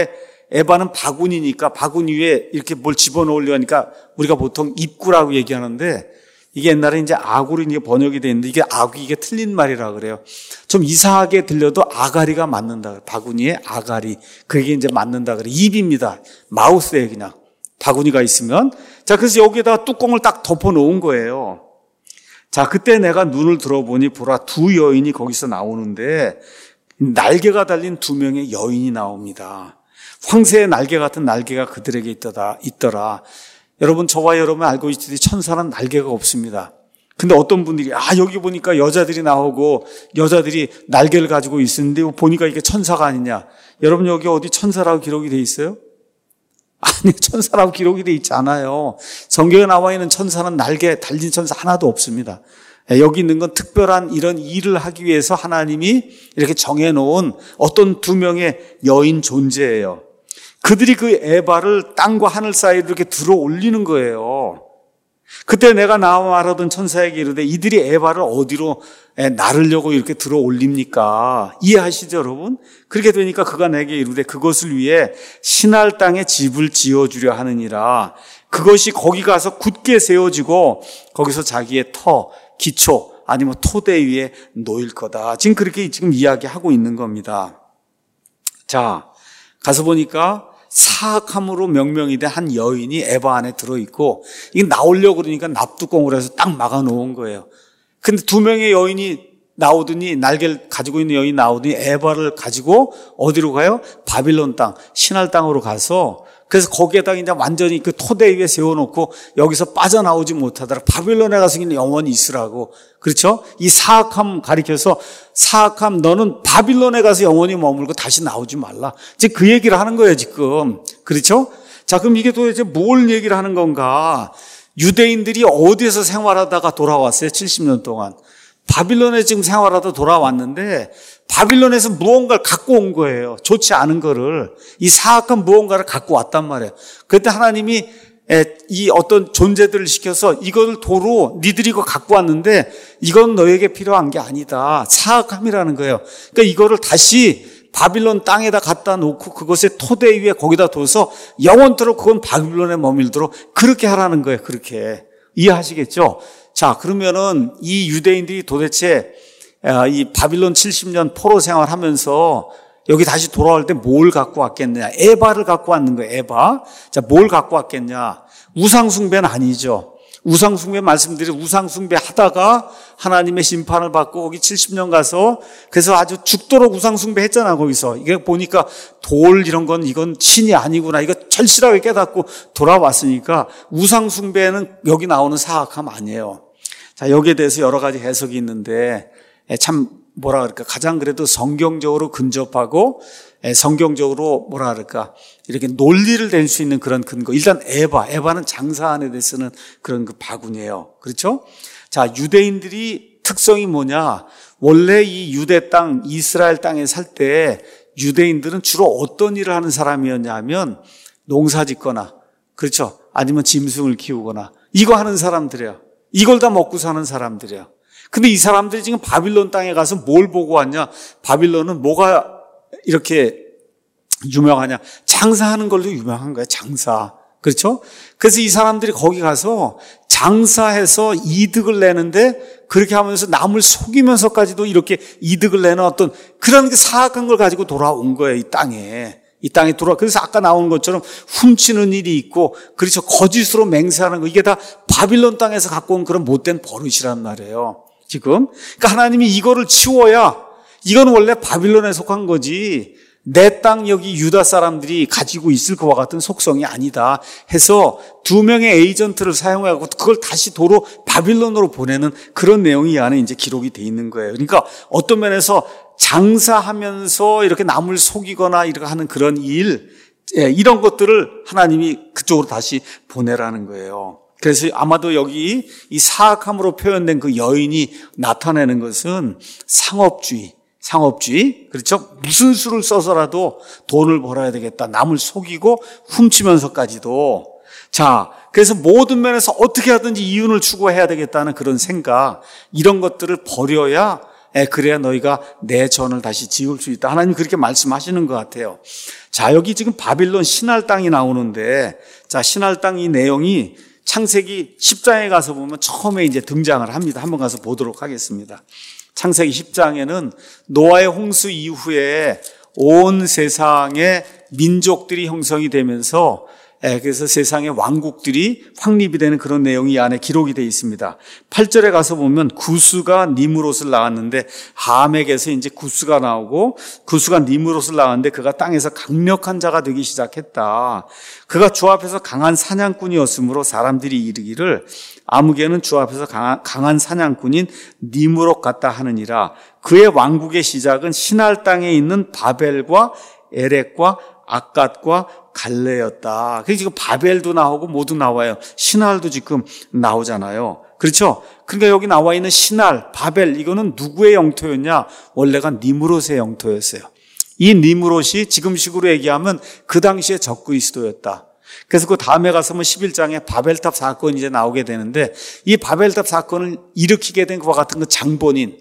에바는 바구니니까 바구니 위에 이렇게 뭘 집어넣으려 하니까 우리가 보통 입구라고 얘기하는데, 이게 옛날에 이제 아구로 이게 번역이 돼 있는데, 이게 틀린 말이라 그래요. 좀 이상하게 들려도 아가리가 맞는다. 바구니에 아가리. 그게 이제 맞는다 그래. 입입니다. 마우스에 그냥. 바구니가 있으면. 자, 그래서 여기에다가 뚜껑을 딱 덮어 놓은 거예요. 자, 그때 내가 눈을 들어보니 보라, 2 여인이 거기서 나오는데, 날개가 달린 2명의 여인이 나옵니다. 황새의 날개 같은 날개가 그들에게 있더라. 여러분, 저와 여러분 알고 있듯이 천사는 날개가 없습니다. 근데 어떤 분들이 여기 보니까 여자들이 나오고 여자들이 날개를 가지고 있었는데 보니까 이게 천사가 아니냐. 여러분, 여기 어디 천사라고 기록이 돼 있어요? 아니, 천사라고 기록이 돼 있지 않아요. 성경에 나와 있는 천사는 날개 달린 천사 하나도 없습니다. 여기 있는 건 특별한 이런 일을 하기 위해서 하나님이 이렇게 정해놓은 어떤 두 명의 여인 존재예요. 그들이 그 에바를 땅과 하늘 사이로 이렇게 들어 올리는 거예요. 그때 내가 나와 말하던 천사에게 이르되 이들이 에바를 어디로 나르려고 이렇게 들어 올립니까? 이해하시죠, 여러분? 그렇게 되니까 그가 내게 이르되 그것을 위해 신할 땅에 집을 지어주려 하느니라. 그것이 거기 가서 굳게 세워지고 거기서 자기의 기초 아니면 토대 위에 놓일 거다. 지금 그렇게 이야기하고 있는 겁니다. 자, 가서 보니까 사악함으로 명명이 된 한 여인이 에바 안에 들어있고 이게 나오려고 그러니까 납뚜껑으로 해서 딱 막아놓은 거예요. 근데 두 명의 여인이 나오더니 날개를 가지고 있는 여인이 나오더니 에바를 가지고 어디로 가요? 바빌론 땅, 신할 땅으로 가서 그래서 거기에다가 이제 완전히 그 토대 위에 세워놓고 여기서 빠져나오지 못하더라. 바빌론에 가서 그냥 영원히 있으라고. 그렇죠? 이 사악함 가리켜서 사악함 너는 바빌론에 가서 영원히 머물고 다시 나오지 말라. 이제 그 얘기를 하는 거예요, 지금. 그렇죠? 자, 그럼 이게 도대체 뭘 얘기를 하는 건가? 유대인들이 어디에서 생활하다가 돌아왔어요? 70년 동안. 바빌론에 지금 생활하다 돌아왔는데 바빌론에서 무언가를 갖고 온 거예요. 좋지 않은 거를. 이 사악한 무언가를 갖고 왔단 말이에요. 그때 하나님이 이 어떤 존재들을 시켜서 이거를 도로 니들이 이거 갖고 왔는데 이건 너에게 필요한 게 아니다. 사악함이라는 거예요. 그러니까 이거를 다시 바빌론 땅에다 갖다 놓고 그것의 토대 위에 거기다 둬서 영원토록 그건 바빌론에 머밀도록 그렇게 하라는 거예요. 그렇게. 이해하시겠죠? 자, 그러면은 이 유대인들이 도대체 이 바빌론 70년 포로 생활하면서 여기 다시 돌아올 때 뭘 갖고 왔겠느냐? 에바를 갖고 왔는 거예요. 에바. 자, 뭘 갖고 왔겠냐? 우상숭배는 아니죠. 우상숭배 말씀드린 우상숭배 하다가 하나님의 심판을 받고 거기 70년 가서 그래서 아주 죽도록 우상숭배 했잖아, 거기서. 이게 보니까 돌 이런 건 이건 신이 아니구나. 이거 절실하게 깨닫고 돌아왔으니까 우상숭배는 여기 나오는 사악함 아니에요. 자, 여기에 대해서 여러 가지 해석이 있는데 참 뭐라 그럴까 가장 그래도 성경적으로 근접하고 성경적으로 뭐라 그럴까 이렇게 논리를 댈 수 있는 그런 근거. 일단 에바는 장사안에 대해서는 그런 그 바구니예요. 그렇죠? 자, 유대인들이 특성이 뭐냐? 원래 이 유대 땅 이스라엘 땅에 살 때 유대인들은 주로 어떤 일을 하는 사람이었냐면 농사 짓거나 그렇죠? 아니면 짐승을 키우거나 이거 하는 사람들이에요. 이걸 다 먹고 사는 사람들이에요. 근데 이 사람들이 지금 바빌론 땅에 가서 뭘 보고 왔냐? 바빌론은 뭐가 이렇게 유명하냐? 장사하는 걸로 유명한 거야, 장사. 그렇죠? 그래서 이 사람들이 거기 가서 장사해서 이득을 내는데 그렇게 하면서 남을 속이면서까지도 이렇게 이득을 내는 어떤 그런 게 사악한 걸 가지고 돌아온 거예요, 이 땅에. 이 땅에 그래서 아까 나온 것처럼 훔치는 일이 있고, 그렇죠. 거짓으로 맹세하는 거. 이게 다 바빌론 땅에서 갖고 온 그런 못된 버릇이란 말이에요. 지금. 그러니까 하나님이 이거를 치워야 이건 원래 바빌론에 속한 거지 내 땅 여기 유다 사람들이 가지고 있을 것과 같은 속성이 아니다 해서 두 명의 에이전트를 사용하고 그걸 다시 도로 바빌론으로 보내는 그런 내용이 이 안에 이제 기록이 돼 있는 거예요. 그러니까 어떤 면에서 장사하면서 이렇게 남을 속이거나 이렇게 하는 그런 일, 이런 것들을 하나님이 그쪽으로 다시 보내라는 거예요. 그래서 아마도 여기 이 사악함으로 표현된 그 여인이 나타내는 것은 상업주의, 그렇죠? 무슨 수를 써서라도 돈을 벌어야 되겠다. 남을 속이고 훔치면서까지도. 자, 그래서 모든 면에서 어떻게 하든지 이윤을 추구해야 되겠다는 그런 생각, 이런 것들을 버려야 그래야 너희가 내 전을 다시 지을 수 있다. 하나님 그렇게 말씀하시는 것 같아요. 자, 여기 지금 바빌론 신할 땅이 나오는데, 자, 신할 땅 이 내용이 창세기 10장에 가서 보면 처음에 이제 등장을 합니다. 한번 가서 보도록 하겠습니다. 창세기 10장에는 노아의 홍수 이후에 온 세상의 민족들이 형성이 되면서 그래서 세상의 왕국들이 확립이 되는 그런 내용이 이 안에 기록이 되어 있습니다. 8절에 가서 보면 구스가 니므롯을 낳았는데 함에게서 이제 구스가 나오고 구스가 니므롯을 낳았는데 그가 땅에서 강력한 자가 되기 시작했다. 그가 주 앞에서 강한 사냥꾼이었으므로 사람들이 이르기를 아무개는 주 앞에서 강한 사냥꾼인 니므롯 같다 하느니라. 그의 왕국의 시작은 시날 땅에 있는 바벨과 에렉과 악갓과 갈레였다. 그래서 지금 바벨도 나오고 모두 나와요. 시날도 지금 나오잖아요. 그렇죠? 그러니까 여기 나와 있는 시날, 바벨 이거는 누구의 영토였냐? 원래가 니므롯의 영토였어요. 이 니므롯이 지금식으로 얘기하면 그 당시에 적그리스도였다. 그래서 그 다음에 가서 11장에 바벨탑 사건이 이제 나오게 되는데 이 바벨탑 사건을 일으키게 된 그와 같은 그 장본인,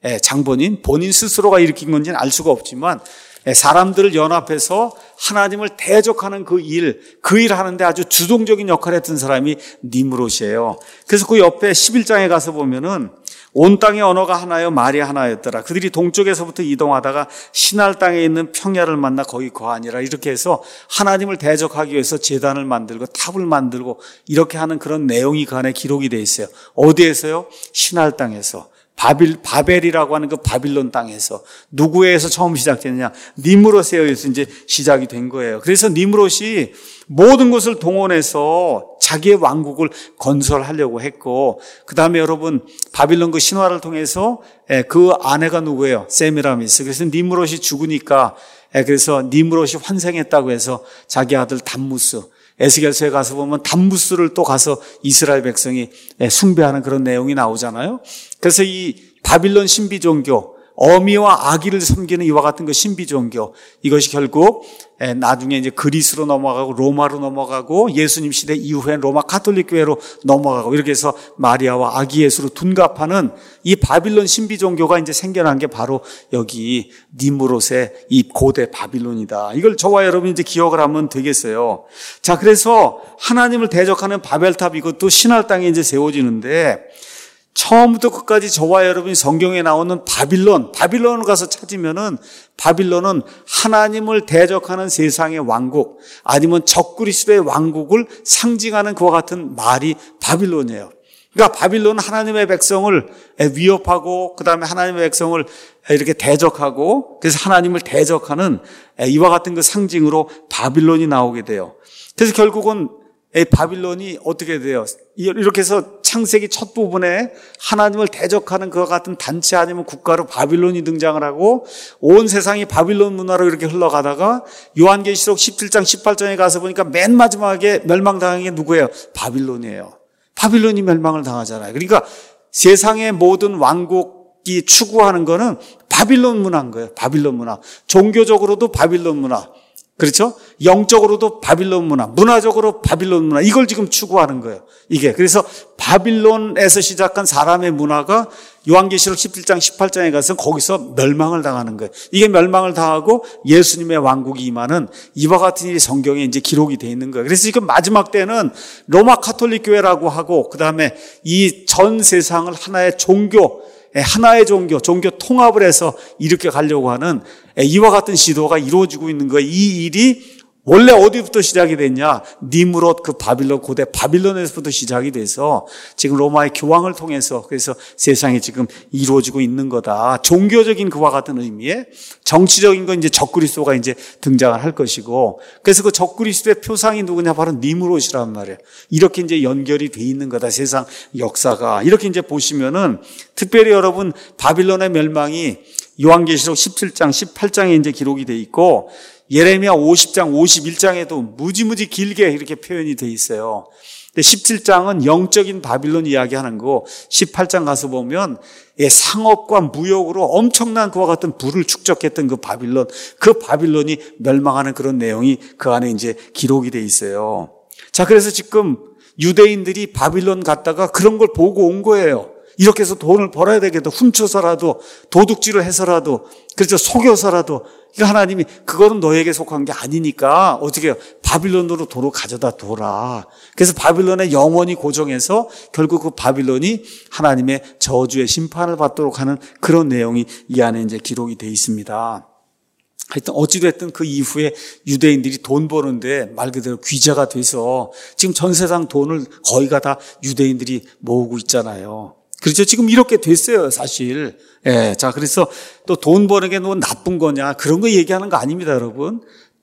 본인 스스로가 일으킨 건지는 알 수가 없지만 사람들을 연합해서 하나님을 대적하는 그 일 하는데 아주 주동적인 역할을 했던 사람이 니므롯이에요. 그래서 그 옆에 11장에 가서 보면은 온 땅의 언어가 하나요 말이 하나였더라. 그들이 동쪽에서부터 이동하다가 시날 땅에 있는 평야를 만나 거기 거하니라. 이렇게 해서 하나님을 대적하기 위해서 제단을 만들고 탑을 만들고 이렇게 하는 그런 내용이 그 안에 기록이 되어 있어요. 어디에서요? 시날 땅에서. 바벨이라고 하는 그 바빌론 땅에서. 누구에서 처음 시작됐느냐? 니므롯에 의해서 이제 시작이 된 거예요. 그래서 니므롯이 모든 것을 동원해서 자기의 왕국을 건설하려고 했고, 그 다음에 여러분 바빌론 그 신화를 통해서 그 아내가 누구예요? 세미라미스. 그래서 니므롯이 죽으니까 그래서 니므롯이 환생했다고 해서 자기 아들 담무스, 에스겔서에 가서 보면 담무스를 또 가서 이스라엘 백성이 숭배하는 그런 내용이 나오잖아요. 그래서 이 바빌론 신비 종교, 어미와 아기를 섬기는 이와 같은 그 신비 종교, 이것이 결국 나중에 이제 그리스로 넘어가고 로마로 넘어가고 예수님 시대 이후엔 로마 가톨릭 교회로 넘어가고 이렇게 해서 마리아와 아기 예수로 둔갑하는 이 바빌론 신비 종교가 이제 생겨난 게 바로 여기 니므롯의 이 고대 바빌론이다. 이걸 저와 여러분이 이제 기억을 하면 되겠어요. 자, 그래서 하나님을 대적하는 바벨탑 이것도 신할 땅에 이제 세워지는데 처음부터 끝까지 저와 여러분이 성경에 나오는 바빌론을 가서 찾으면은 바빌론은 하나님을 대적하는 세상의 왕국 아니면 적그리스도의 왕국을 상징하는 그와 같은 말이 바빌론이에요. 그러니까 바빌론은 하나님의 백성을 위협하고 그다음에 하나님의 백성을 이렇게 대적하고 그래서 하나님을 대적하는 이와 같은 그 상징으로 바빌론이 나오게 돼요. 그래서 결국은 바빌론이 어떻게 돼요? 이렇게 해서 창세기 첫 부분에 하나님을 대적하는 그와 같은 단체 아니면 국가로 바빌론이 등장을 하고 온 세상이 바빌론 문화로 이렇게 흘러가다가 요한계시록 17장 18장에 가서 보니까 맨 마지막에 멸망당한 게 누구예요? 바빌론이에요. 바빌론이 멸망을 당하잖아요. 그러니까 세상의 모든 왕국이 추구하는 거는 바빌론 문화인 거예요. 바빌론 문화. 종교적으로도 바빌론 문화. 그렇죠? 영적으로도 바빌론 문화, 문화적으로 바빌론 문화, 이걸 지금 추구하는 거예요. 이게. 그래서 바빌론에서 시작한 사람의 문화가 요한계시록 17장, 18장에 가서 거기서 멸망을 당하는 거예요. 이게 멸망을 당하고 예수님의 왕국이 임하는 이와 같은 일이 성경에 이제 기록이 되어 있는 거예요. 그래서 지금 마지막 때는 로마 가톨릭 교회라고 하고, 그 다음에 이 전 세상을 하나의 종교 통합을 해서 이렇게 가려고 하는 이와 같은 시도가 이루어지고 있는 거예요. 이 일이 원래 어디부터 시작이 됐냐? 니므롯 그 바빌론, 고대 바빌론에서부터 시작이 돼서 지금 로마의 교황을 통해서 그래서 세상에 지금 이루어지고 있는 거다. 종교적인 그와 같은 의미의 정치적인 건 이제 적그리스도가 이제 등장을 할 것이고 그래서 그 적그리스도의 표상이 누구냐? 바로 니므롯이란 말이에요. 이렇게 이제 연결이 돼 있는 거다. 세상 역사가. 이렇게 이제 보시면은 특별히 여러분 바빌론의 멸망이 요한계시록 17장, 18장에 이제 기록이 돼 있고 예레미야 50장, 51장에도 무지무지 길게 이렇게 표현이 돼 있어요. 근데 17장은 영적인 바빌론 이야기하는 거, 18장 가서 보면 상업과 무역으로 엄청난 그와 같은 부를 축적했던 그 바빌론이 멸망하는 그런 내용이 그 안에 이제 기록이 돼 있어요. 자, 그래서 지금 유대인들이 바빌론 갔다가 그런 걸 보고 온 거예요. 이렇게 해서 돈을 벌어야 되겠다. 훔쳐서라도 도둑질을 해서라도 그래서 속여서라도 이거 하나님이 그거는 너에게 속한 게 아니니까 어떻게 해요? 바빌론으로 도로 가져다 둬라. 그래서 바빌론의 영원히 고정해서 결국 그 바빌론이 하나님의 저주의 심판을 받도록 하는 그런 내용이 이 안에 이제 기록이 돼 있습니다. 하여튼 어찌됐든 그 이후에 유대인들이 돈 버는데 말 그대로 귀재가 돼서 지금 전 세상 돈을 거의 다 유대인들이 모으고 있잖아요. 그렇죠. 지금 이렇게 됐어요, 사실. 예. 자, 그래서 또 돈 버는 게 뭐 나쁜 거냐, 그런 거 얘기하는 거 아닙니다, 여러분.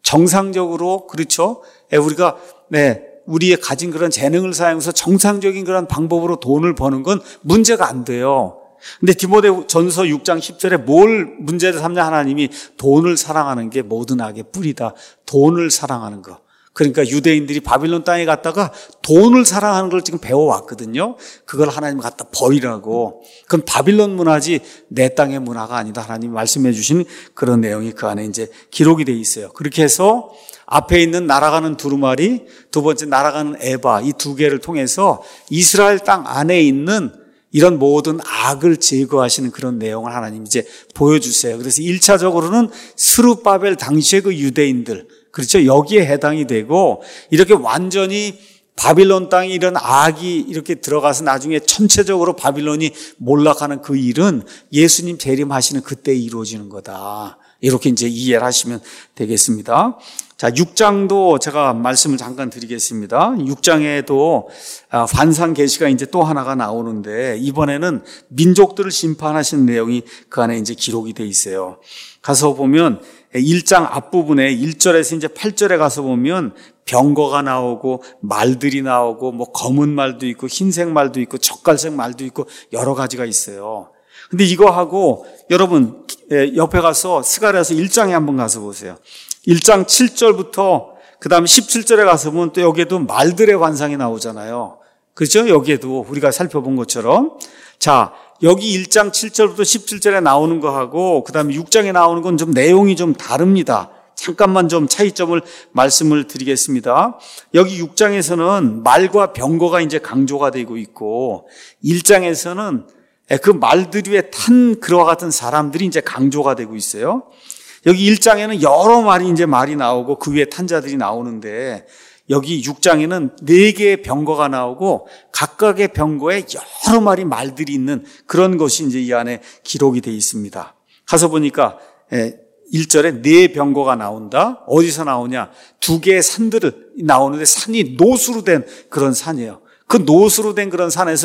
정상적으로, 그렇죠. 예, 우리가, 우리의 가진 그런 재능을 사용해서 정상적인 그런 방법으로 돈을 버는 건 문제가 안 돼요. 근데 디모데전서 6장 10절에 뭘 문제를 삼냐, 하나님이 돈을 사랑하는 게 모든 악의 뿌리다. 돈을 사랑하는 거. 그러니까 유대인들이 바빌론 땅에 갔다가 돈을 사랑하는 걸 지금 배워왔거든요. 그걸 하나님 갖다 버리라고. 그건 바빌론 문화지 내 땅의 문화가 아니다. 하나님이 말씀해 주신 그런 내용이 그 안에 이제 기록이 돼 있어요. 그렇게 해서 앞에 있는 날아가는 두루마리, 두 번째 날아가는 에바, 이 두 개를 통해서 이스라엘 땅 안에 있는 이런 모든 악을 제거하시는 그런 내용을 하나님 이제 보여주세요. 그래서 1차적으로는 스룹바벨 당시의 그 유대인들, 그렇죠? 여기에 해당이 되고, 이렇게 완전히 바빌론 땅에 이런 악이 이렇게 들어가서 나중에 전체적으로 바빌론이 몰락하는 그 일은 예수님 재림하시는 그때 이루어지는 거다. 이렇게 이제 이해를 하시면 되겠습니다. 자, 6장도 제가 말씀을 잠깐 드리겠습니다. 6장에도 환상 계시가 이제 또 하나가 나오는데, 이번에는 민족들을 심판하시는 내용이 그 안에 이제 기록이 돼 있어요. 가서 보면 1장 앞부분에 1절에서 이제 8절에 가서 보면 병거가 나오고 말들이 나오고 뭐 검은 말도 있고 흰색 말도 있고 젓갈색 말도 있고 여러 가지가 있어요. 근데 이거 하고 여러분 옆에 가서 스가랴서 1장에 한번 가서 보세요. 1장 7절부터 그 다음에 17절에 가서 보면 또 여기에도 말들의 환상이 나오잖아요. 그렇죠? 여기에도 우리가 살펴본 것처럼. 자, 여기 1장 7절부터 17절에 나오는 거하고 그 다음에 6장에 나오는 건 좀 내용이 좀 다릅니다. 잠깐만 좀 차이점을 말씀을 드리겠습니다. 여기 6장에서는 말과 병거가 이제 강조가 되고 있고 1장에서는 그 말들 위에 탄 그와 같은 사람들이 이제 강조가 되고 있어요. 여기 1장에는 여러 마리 이제 말이 나오고 그 위에 탄 자들이 나오는데 여기 6장에는 4개의 병거가 나오고 각각의 병거에 여러 마리 말들이 있는 그런 것이 이제 이 안에 기록이 되어 있습니다. 가서 보니까 1절에 4병거가 나온다. 어디서 나오냐? 2개의 산들을 나오는데 산이 노수로 된 그런 산이에요. 그 노수로 된 그런 산에서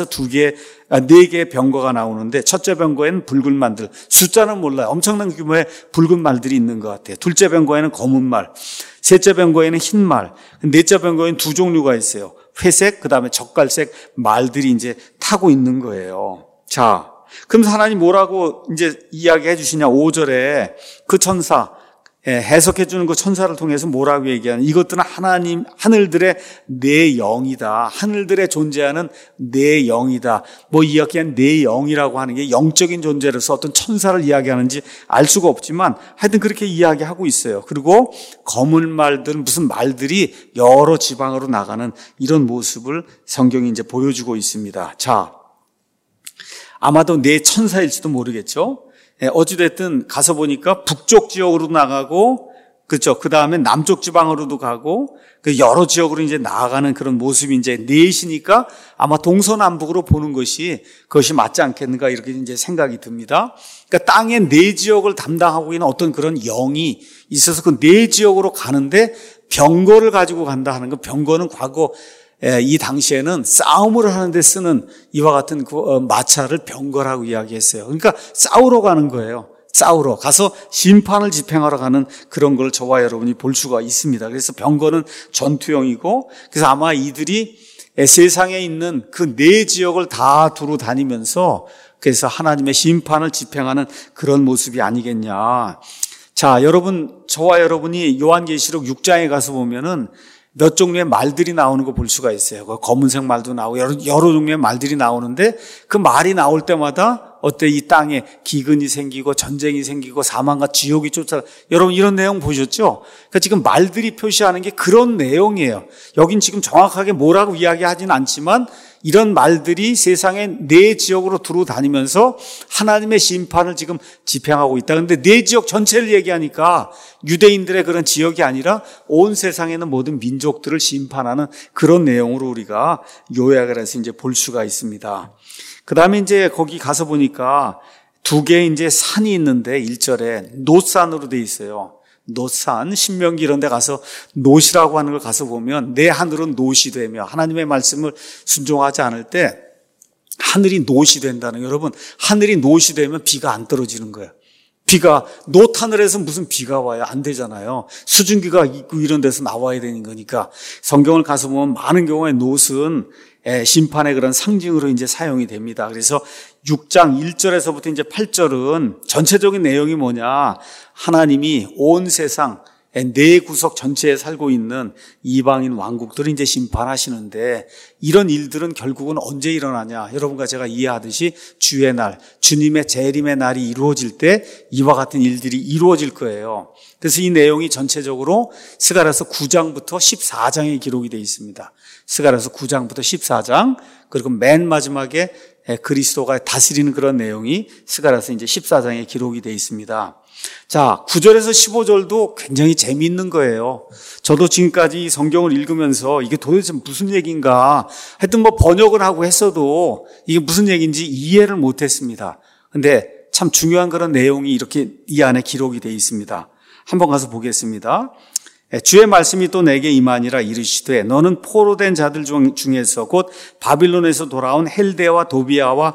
4개의 병거가 나오는데 첫째 병거에는 붉은 말들, 숫자는 몰라요. 엄청난 규모의 붉은 말들이 있는 것 같아요. 둘째 병거에는 검은 말, 셋째 병거에는 흰 말, 넷째 병거에는 2종류가 있어요. 회색, 그 다음에 젓갈색 말들이 이제 타고 있는 거예요. 자, 그럼 하나님 뭐라고 이제 이야기해 주시냐? 5절에 그 천사, 해석해 주는 그 천사를 통해서 뭐라고 얘기하는, 이것들은 하나님, 하늘들의 내 영이다. 하늘들에 존재하는 내 영이다. 뭐 이야기한 내 영이라고 하는 게 영적인 존재로서 어떤 천사를 이야기하는지 알 수가 없지만 하여튼 그렇게 이야기하고 있어요. 그리고 검은 말들, 무슨 말들이 여러 지방으로 나가는 이런 모습을 성경이 이제 보여주고 있습니다. 자, 아마도 내 천사일지도 모르겠죠. 어찌됐든 가서 보니까 북쪽 지역으로 나가고, 그렇죠. 그 다음에 남쪽 지방으로도 가고, 여러 지역으로 이제 나아가는 그런 모습이 이제 넷이니까 아마 동서남북으로 보는 그것이 맞지 않겠는가 이렇게 이제 생각이 듭니다. 그러니까 땅의 4지역을 담당하고 있는 어떤 그런 영이 있어서 그 4지역으로 가는데 병거를 가지고 간다 하는 거, 병거는 과거 이 당시에는 싸움을 하는데 쓰는 이와 같은 그 마차를 병거라고 이야기했어요. 그러니까 싸우러 가는 거예요. 싸우러 가서 심판을 집행하러 가는 그런 걸 저와 여러분이 볼 수가 있습니다. 그래서 병거는 전투용이고, 그래서 아마 이들이 세상에 있는 그 4지역을 다 두루 다니면서 그래서 하나님의 심판을 집행하는 그런 모습이 아니겠냐. 자, 여러분, 저와 여러분이 요한계시록 6장에 가서 보면은 몇 종류의 말들이 나오는 거 볼 수가 있어요. 검은색 말도 나오고 여러 종류의 말들이 나오는데 그 말이 나올 때마다 어때? 이 땅에 기근이 생기고 전쟁이 생기고 사망과 지옥이 쫓아. 여러분 이런 내용 보셨죠? 그러니까 지금 말들이 표시하는 게 그런 내용이에요. 여긴 지금 정확하게 뭐라고 이야기하지는 않지만 이런 말들이 세상의 4지역으로 두루 다니면서 하나님의 심판을 지금 집행하고 있다. 그런데 4지역 전체를 얘기하니까 유대인들의 그런 지역이 아니라 온 세상에 있는 모든 민족들을 심판하는 그런 내용으로 우리가 요약을 해서 이제 볼 수가 있습니다. 그 다음에 이제 거기 가서 보니까 2개의 이제 산이 있는데 1절에 노산으로 돼 있어요. 놋산, 신명기 이런 데 가서 놋이라고 하는 걸 가서 보면 내 하늘은 놋이 되며 하나님의 말씀을 순종하지 않을 때 하늘이 놋이 된다는 거예요. 여러분, 하늘이 놋이 되면 비가 안 떨어지는 거예요. 비가 놋 하늘에서 무슨 비가 와요? 안 되잖아요. 수증기가 있고 이런 데서 나와야 되는 거니까. 성경을 가서 보면 많은 경우에 놋은 심판의 그런 상징으로 이제 사용이 됩니다. 그래서 6장 1절에서부터 이제 8절은 전체적인 내용이 뭐냐? 하나님이 온 세상 네 구석 전체에 살고 있는 이방인 왕국들을 이제 심판하시는데 이런 일들은 결국은 언제 일어나냐? 여러분과 제가 이해하듯이 주의 날, 주님의 재림의 날이 이루어질 때 이와 같은 일들이 이루어질 거예요. 그래서 이 내용이 전체적으로 스가랴서 9장부터 14장에 기록이 되어 있습니다. 스가랴서 9장부터 14장, 그리고 맨 마지막에 그리스도가 다스리는 그런 내용이 스가랴서 이제 14장에 기록이 되어 있습니다. 자, 9절에서 15절도 굉장히 재미있는 거예요. 저도 지금까지 이 성경을 읽으면서 이게 도대체 무슨 얘기인가, 하여튼 뭐 번역을 하고 했어도 이게 무슨 얘기인지 이해를 못했습니다. 근데 참 중요한 그런 내용이 이렇게 이 안에 기록이 되어 있습니다. 한번 가서 보겠습니다. 주의 말씀이 또 내게 임하니라 이르시되 너는 포로된 자들 중에서 곧 바빌론에서 돌아온 헬데와 도비아와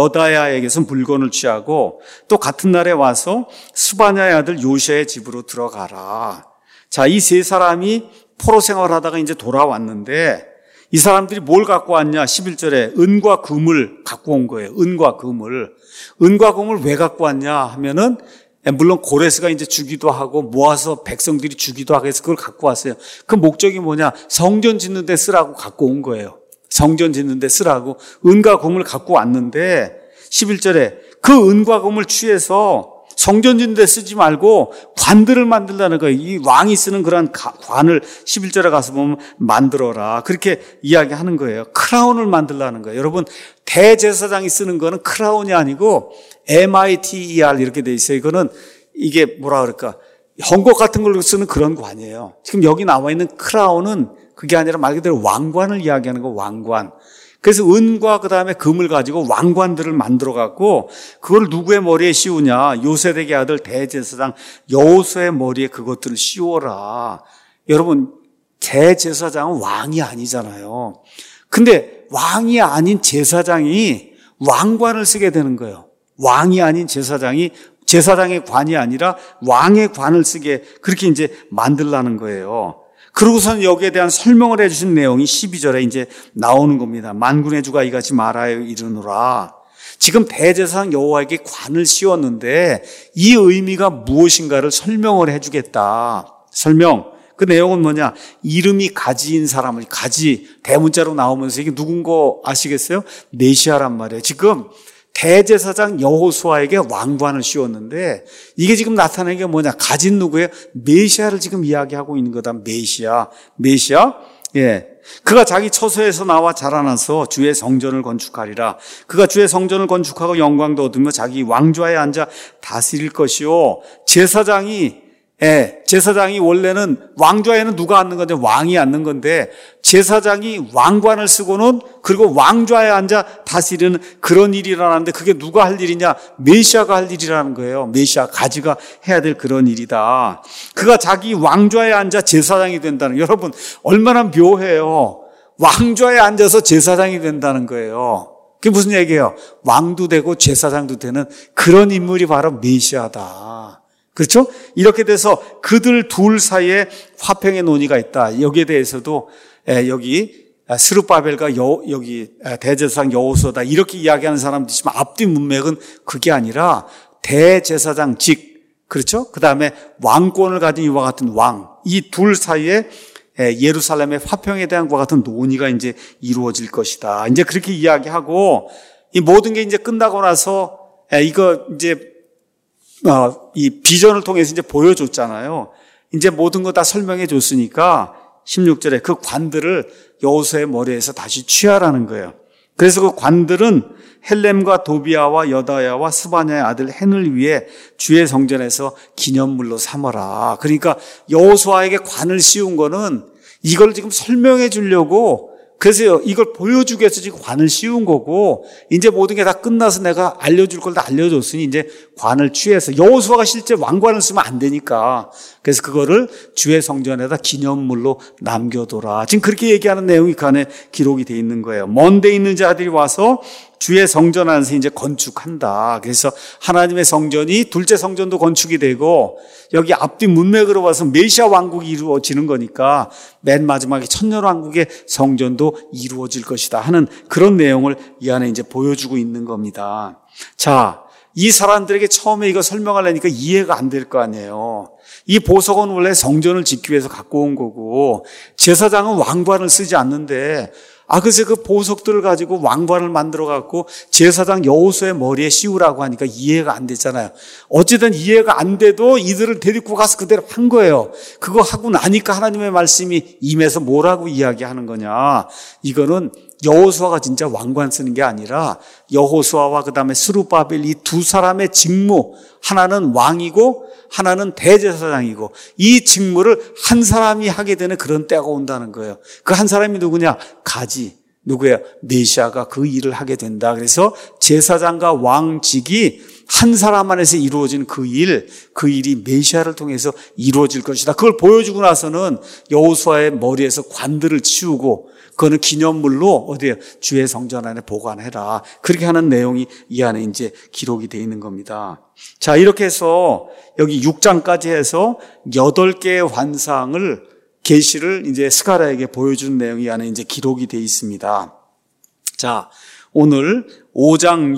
여다야에게서 물건을 취하고 또 같은 날에 와서 스바냐의 아들 요시아의 집으로 들어가라. 자, 이 세 사람이 포로 생활하다가 이제 돌아왔는데 이 사람들이 뭘 갖고 왔냐? 11절에 은과 금을 갖고 온 거예요. 은과 금을. 은과 금을 왜 갖고 왔냐 하면은 물론 고레스가 이제 주기도 하고 모아서 백성들이 주기도 하고 해서 그걸 갖고 왔어요. 그 목적이 뭐냐? 성전 짓는 데 쓰라고 갖고 온 거예요. 성전 짓는 데 쓰라고 은과 금을 갖고 왔는데 11절에 그 은과 금을 취해서 성전 짓는 데 쓰지 말고 관들을 만들라는 거예요. 이 왕이 쓰는 그런 관을 11절에 가서 보면 만들어라. 그렇게 이야기하는 거예요. 크라운을 만들라는 거예요. 여러분, 대제사장이 쓰는 거는 크라운이 아니고 MITER 이렇게 돼 있어요. 이거는 이게 뭐라 그럴까? 헝겊 같은 걸로 쓰는 그런 관이에요. 지금 여기 나와 있는 크라운은 그게 아니라 말 그대로 왕관을 이야기하는 거, 왕관. 그래서 은과 그다음에 금을 가지고 왕관들을 만들어 갖고 그걸 누구의 머리에 씌우냐? 요세덱의 아들 대제사장 여호수아의 머리에 그것들을 씌워라. 여러분, 대제사장은 왕이 아니잖아요. 근데 왕이 아닌 제사장이 왕관을 쓰게 되는 거예요. 왕이 아닌 제사장이 제사장의 관이 아니라 왕의 관을 쓰게 그렇게 이제 만들라는 거예요. 그러고선 여기에 대한 설명을 해주신 내용이 12절에 이제 나오는 겁니다. 만군의 주가 이같이 말하여 이르노라. 지금 대제사장 여호와에게 관을 씌웠는데 이 의미가 무엇인가를 설명을 해주겠다. 설명. 그 내용은 뭐냐? 이름이 가지인 사람을, 가지 대문자로 나오면서 이게 누군 거 아시겠어요? 메시아란 말이에요. 지금 대제사장 여호수아에게 왕관을 씌웠는데 이게 지금 나타나는 게 뭐냐? 가진 누구예요? 메시아를 지금 이야기하고 있는 거다. 메시아. 예. 그가 자기 처소에서 나와 자라나서 주의 성전을 건축하리라. 그가 주의 성전을 건축하고 영광도 얻으며 자기 왕좌에 앉아 다스릴 것이요. 제사장이 원래는 왕좌에는 누가 앉는 건데 왕이 앉는 건데 제사장이 왕관을 쓰고는 그리고 왕좌에 앉아 다스리는 그런 일이 일어나는데 그게 누가 할 일이냐? 메시아가 할 일이라는 거예요. 메시아 가지가 해야 될 그런 일이다. 그가 자기 왕좌에 앉아 제사장이 된다는, 여러분 얼마나 묘해요. 왕좌에 앉아서 제사장이 된다는 거예요. 그게 무슨 얘기예요? 왕도 되고 제사장도 되는 그런 인물이 바로 메시아다. 그렇죠? 이렇게 돼서 그들 둘 사이에 화평의 논의가 있다. 여기에 대해서도 여기 스룹바벨과 여기 대제사장 여호수아다 이렇게 이야기하는 사람도 있지만 앞뒤 문맥은 그게 아니라 대제사장직, 그렇죠? 그 다음에 왕권을 가진 이와 같은 왕, 이 둘 사이에 예루살렘의 화평에 대한 것과 같은 논의가 이제 이루어질 것이다. 이제 그렇게 이야기하고 이 모든 게 이제 끝나고 나서 이거 이제 이 비전을 통해서 이제 보여줬잖아요. 이제 모든 거 다 설명해 줬으니까 16절에 그 관들을 여호수아의 머리에서 다시 취하라는 거예요. 그래서 그 관들은 헬렘과 도비아와 여다야와 스바냐의 아들 헨을 위해 주의 성전에서 기념물로 삼아라. 그러니까 여호수아에게 관을 씌운 거는 이걸 지금 설명해 주려고 그래서 이걸 보여주기 위해서 지금 관을 씌운 거고, 이제 모든 게 다 끝나서 내가 알려줄 걸 다 알려줬으니 이제 관을 취해서, 여호수아가 실제 왕관을 쓰면 안 되니까 그래서 그거를 주의 성전에다 기념물로 남겨둬라. 지금 그렇게 얘기하는 내용이 그 안에 기록이 돼 있는 거예요. 먼데 있는 자들이 와서 주의 성전 안에서 이제 건축한다. 그래서 하나님의 성전이 둘째 성전도 건축이 되고, 여기 앞뒤 문맥으로 봐서 메시아 왕국이 이루어지는 거니까 맨 마지막에 천년왕국의 성전도 이루어질 것이다 하는 그런 내용을 이 안에 이제 보여주고 있는 겁니다. 자, 이 사람들에게 처음에 이거 설명하려니까 이해가 안 될 거 아니에요. 이 보석은 원래 성전을 짓기 위해서 갖고 온 거고, 제사장은 왕관을 쓰지 않는데, 그래서 그 보석들을 가지고 왕관을 만들어 갖고 제사장 여호수아의 머리에 씌우라고 하니까 이해가 안 됐잖아요. 어쨌든 이해가 안 돼도 이들을 데리고 가서 그대로 한 거예요. 그거 하고 나니까 하나님의 말씀이 임해서 뭐라고 이야기하는 거냐. 이거는 여호수아가 진짜 왕관 쓰는 게 아니라 여호수아와 그다음에 스룹바벨 이 두 사람의 직무, 하나는 왕이고 하나는 대제사장이고, 이 직무를 한 사람이 하게 되는 그런 때가 온다는 거예요. 그 한 사람이 누구냐? 가지. 누구야? 메시아가 그 일을 하게 된다. 그래서 제사장과 왕직이 한 사람 안에서 이루어진 그 일이 메시아를 통해서 이루어질 것이다. 그걸 보여주고 나서는 여호수아의 머리에서 관들을 치우고, 그거는 기념물로 어디에 주의 성전 안에 보관해라. 그렇게 하는 내용이 이 안에 이제 기록이 되어 있는 겁니다. 자, 이렇게 해서 여기 6장까지 해서 8개의 환상을, 계시를 이제 스가랴에게 보여준 내용이 안에 이제 기록이 되어 있습니다. 자, 오늘 5장,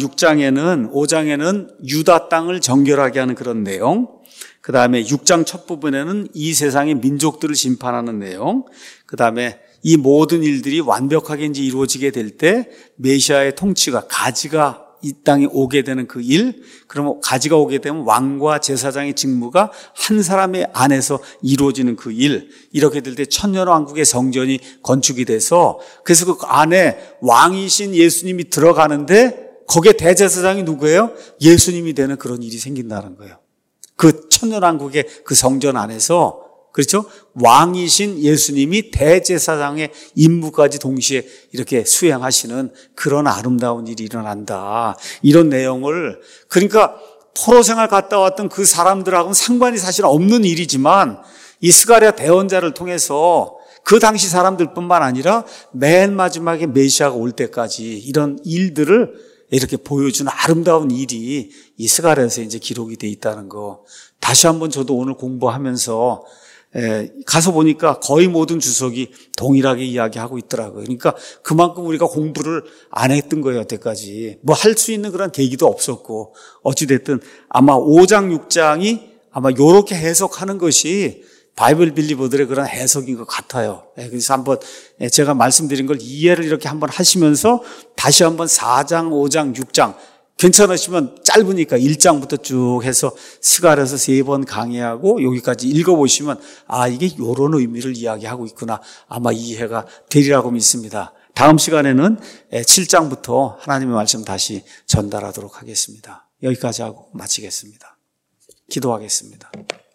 5장에는 유다 땅을 정결하게 하는 그런 내용, 그 다음에 6장 첫 부분에는 이 세상의 민족들을 심판하는 내용, 그 다음에 이 모든 일들이 완벽하게 이제 이루어지게 될 때 메시아의 통치가, 가지가 이 땅에 오게 되는 그 일, 그러면 가지가 오게 되면 왕과 제사장의 직무가 한 사람의 안에서 이루어지는 그 일, 이렇게 될 때 천년왕국의 성전이 건축이 돼서, 그래서 그 안에 왕이신 예수님이 들어가는데 거기에 대제사장이 누구예요? 예수님이 되는 그런 일이 생긴다는 거예요. 그 천년왕국의 그 성전 안에서, 그렇죠? 왕이신 예수님이 대제사장의 임무까지 동시에 이렇게 수행하시는 그런 아름다운 일이 일어난다. 이런 내용을, 그러니까 포로 생활 갔다 왔던 그 사람들하고는 상관이 사실 없는 일이지만 이 스가랴 대언자를 통해서 그 당시 사람들뿐만 아니라 맨 마지막에 메시아가 올 때까지 이런 일들을 이렇게 보여주는 아름다운 일이 이 스가랴에서 이제 기록이 돼 있다는 거. 다시 한번 저도 오늘 공부하면서 가서 보니까 거의 모든 주석이 동일하게 이야기하고 있더라고요. 그러니까 그만큼 우리가 공부를 안 했던 거예요, 여태까지. 뭐 할 수 있는 그런 계기도 없었고, 어찌됐든 아마 5장, 6장이 아마 요렇게 해석하는 것이 바이블 빌리버들의 그런 해석인 것 같아요. 그래서 한번 제가 말씀드린 걸 이해를 이렇게 한번 하시면서 다시 한번 4장, 5장, 6장, 괜찮으시면 짧으니까 1장부터 쭉 해서 스가랴서 3번 강의하고 여기까지 읽어보시면 이게 이런 의미를 이야기하고 있구나, 아마 이해가 되리라고 믿습니다. 다음 시간에는 7장부터 하나님의 말씀 다시 전달하도록 하겠습니다. 여기까지 하고 마치겠습니다. 기도하겠습니다.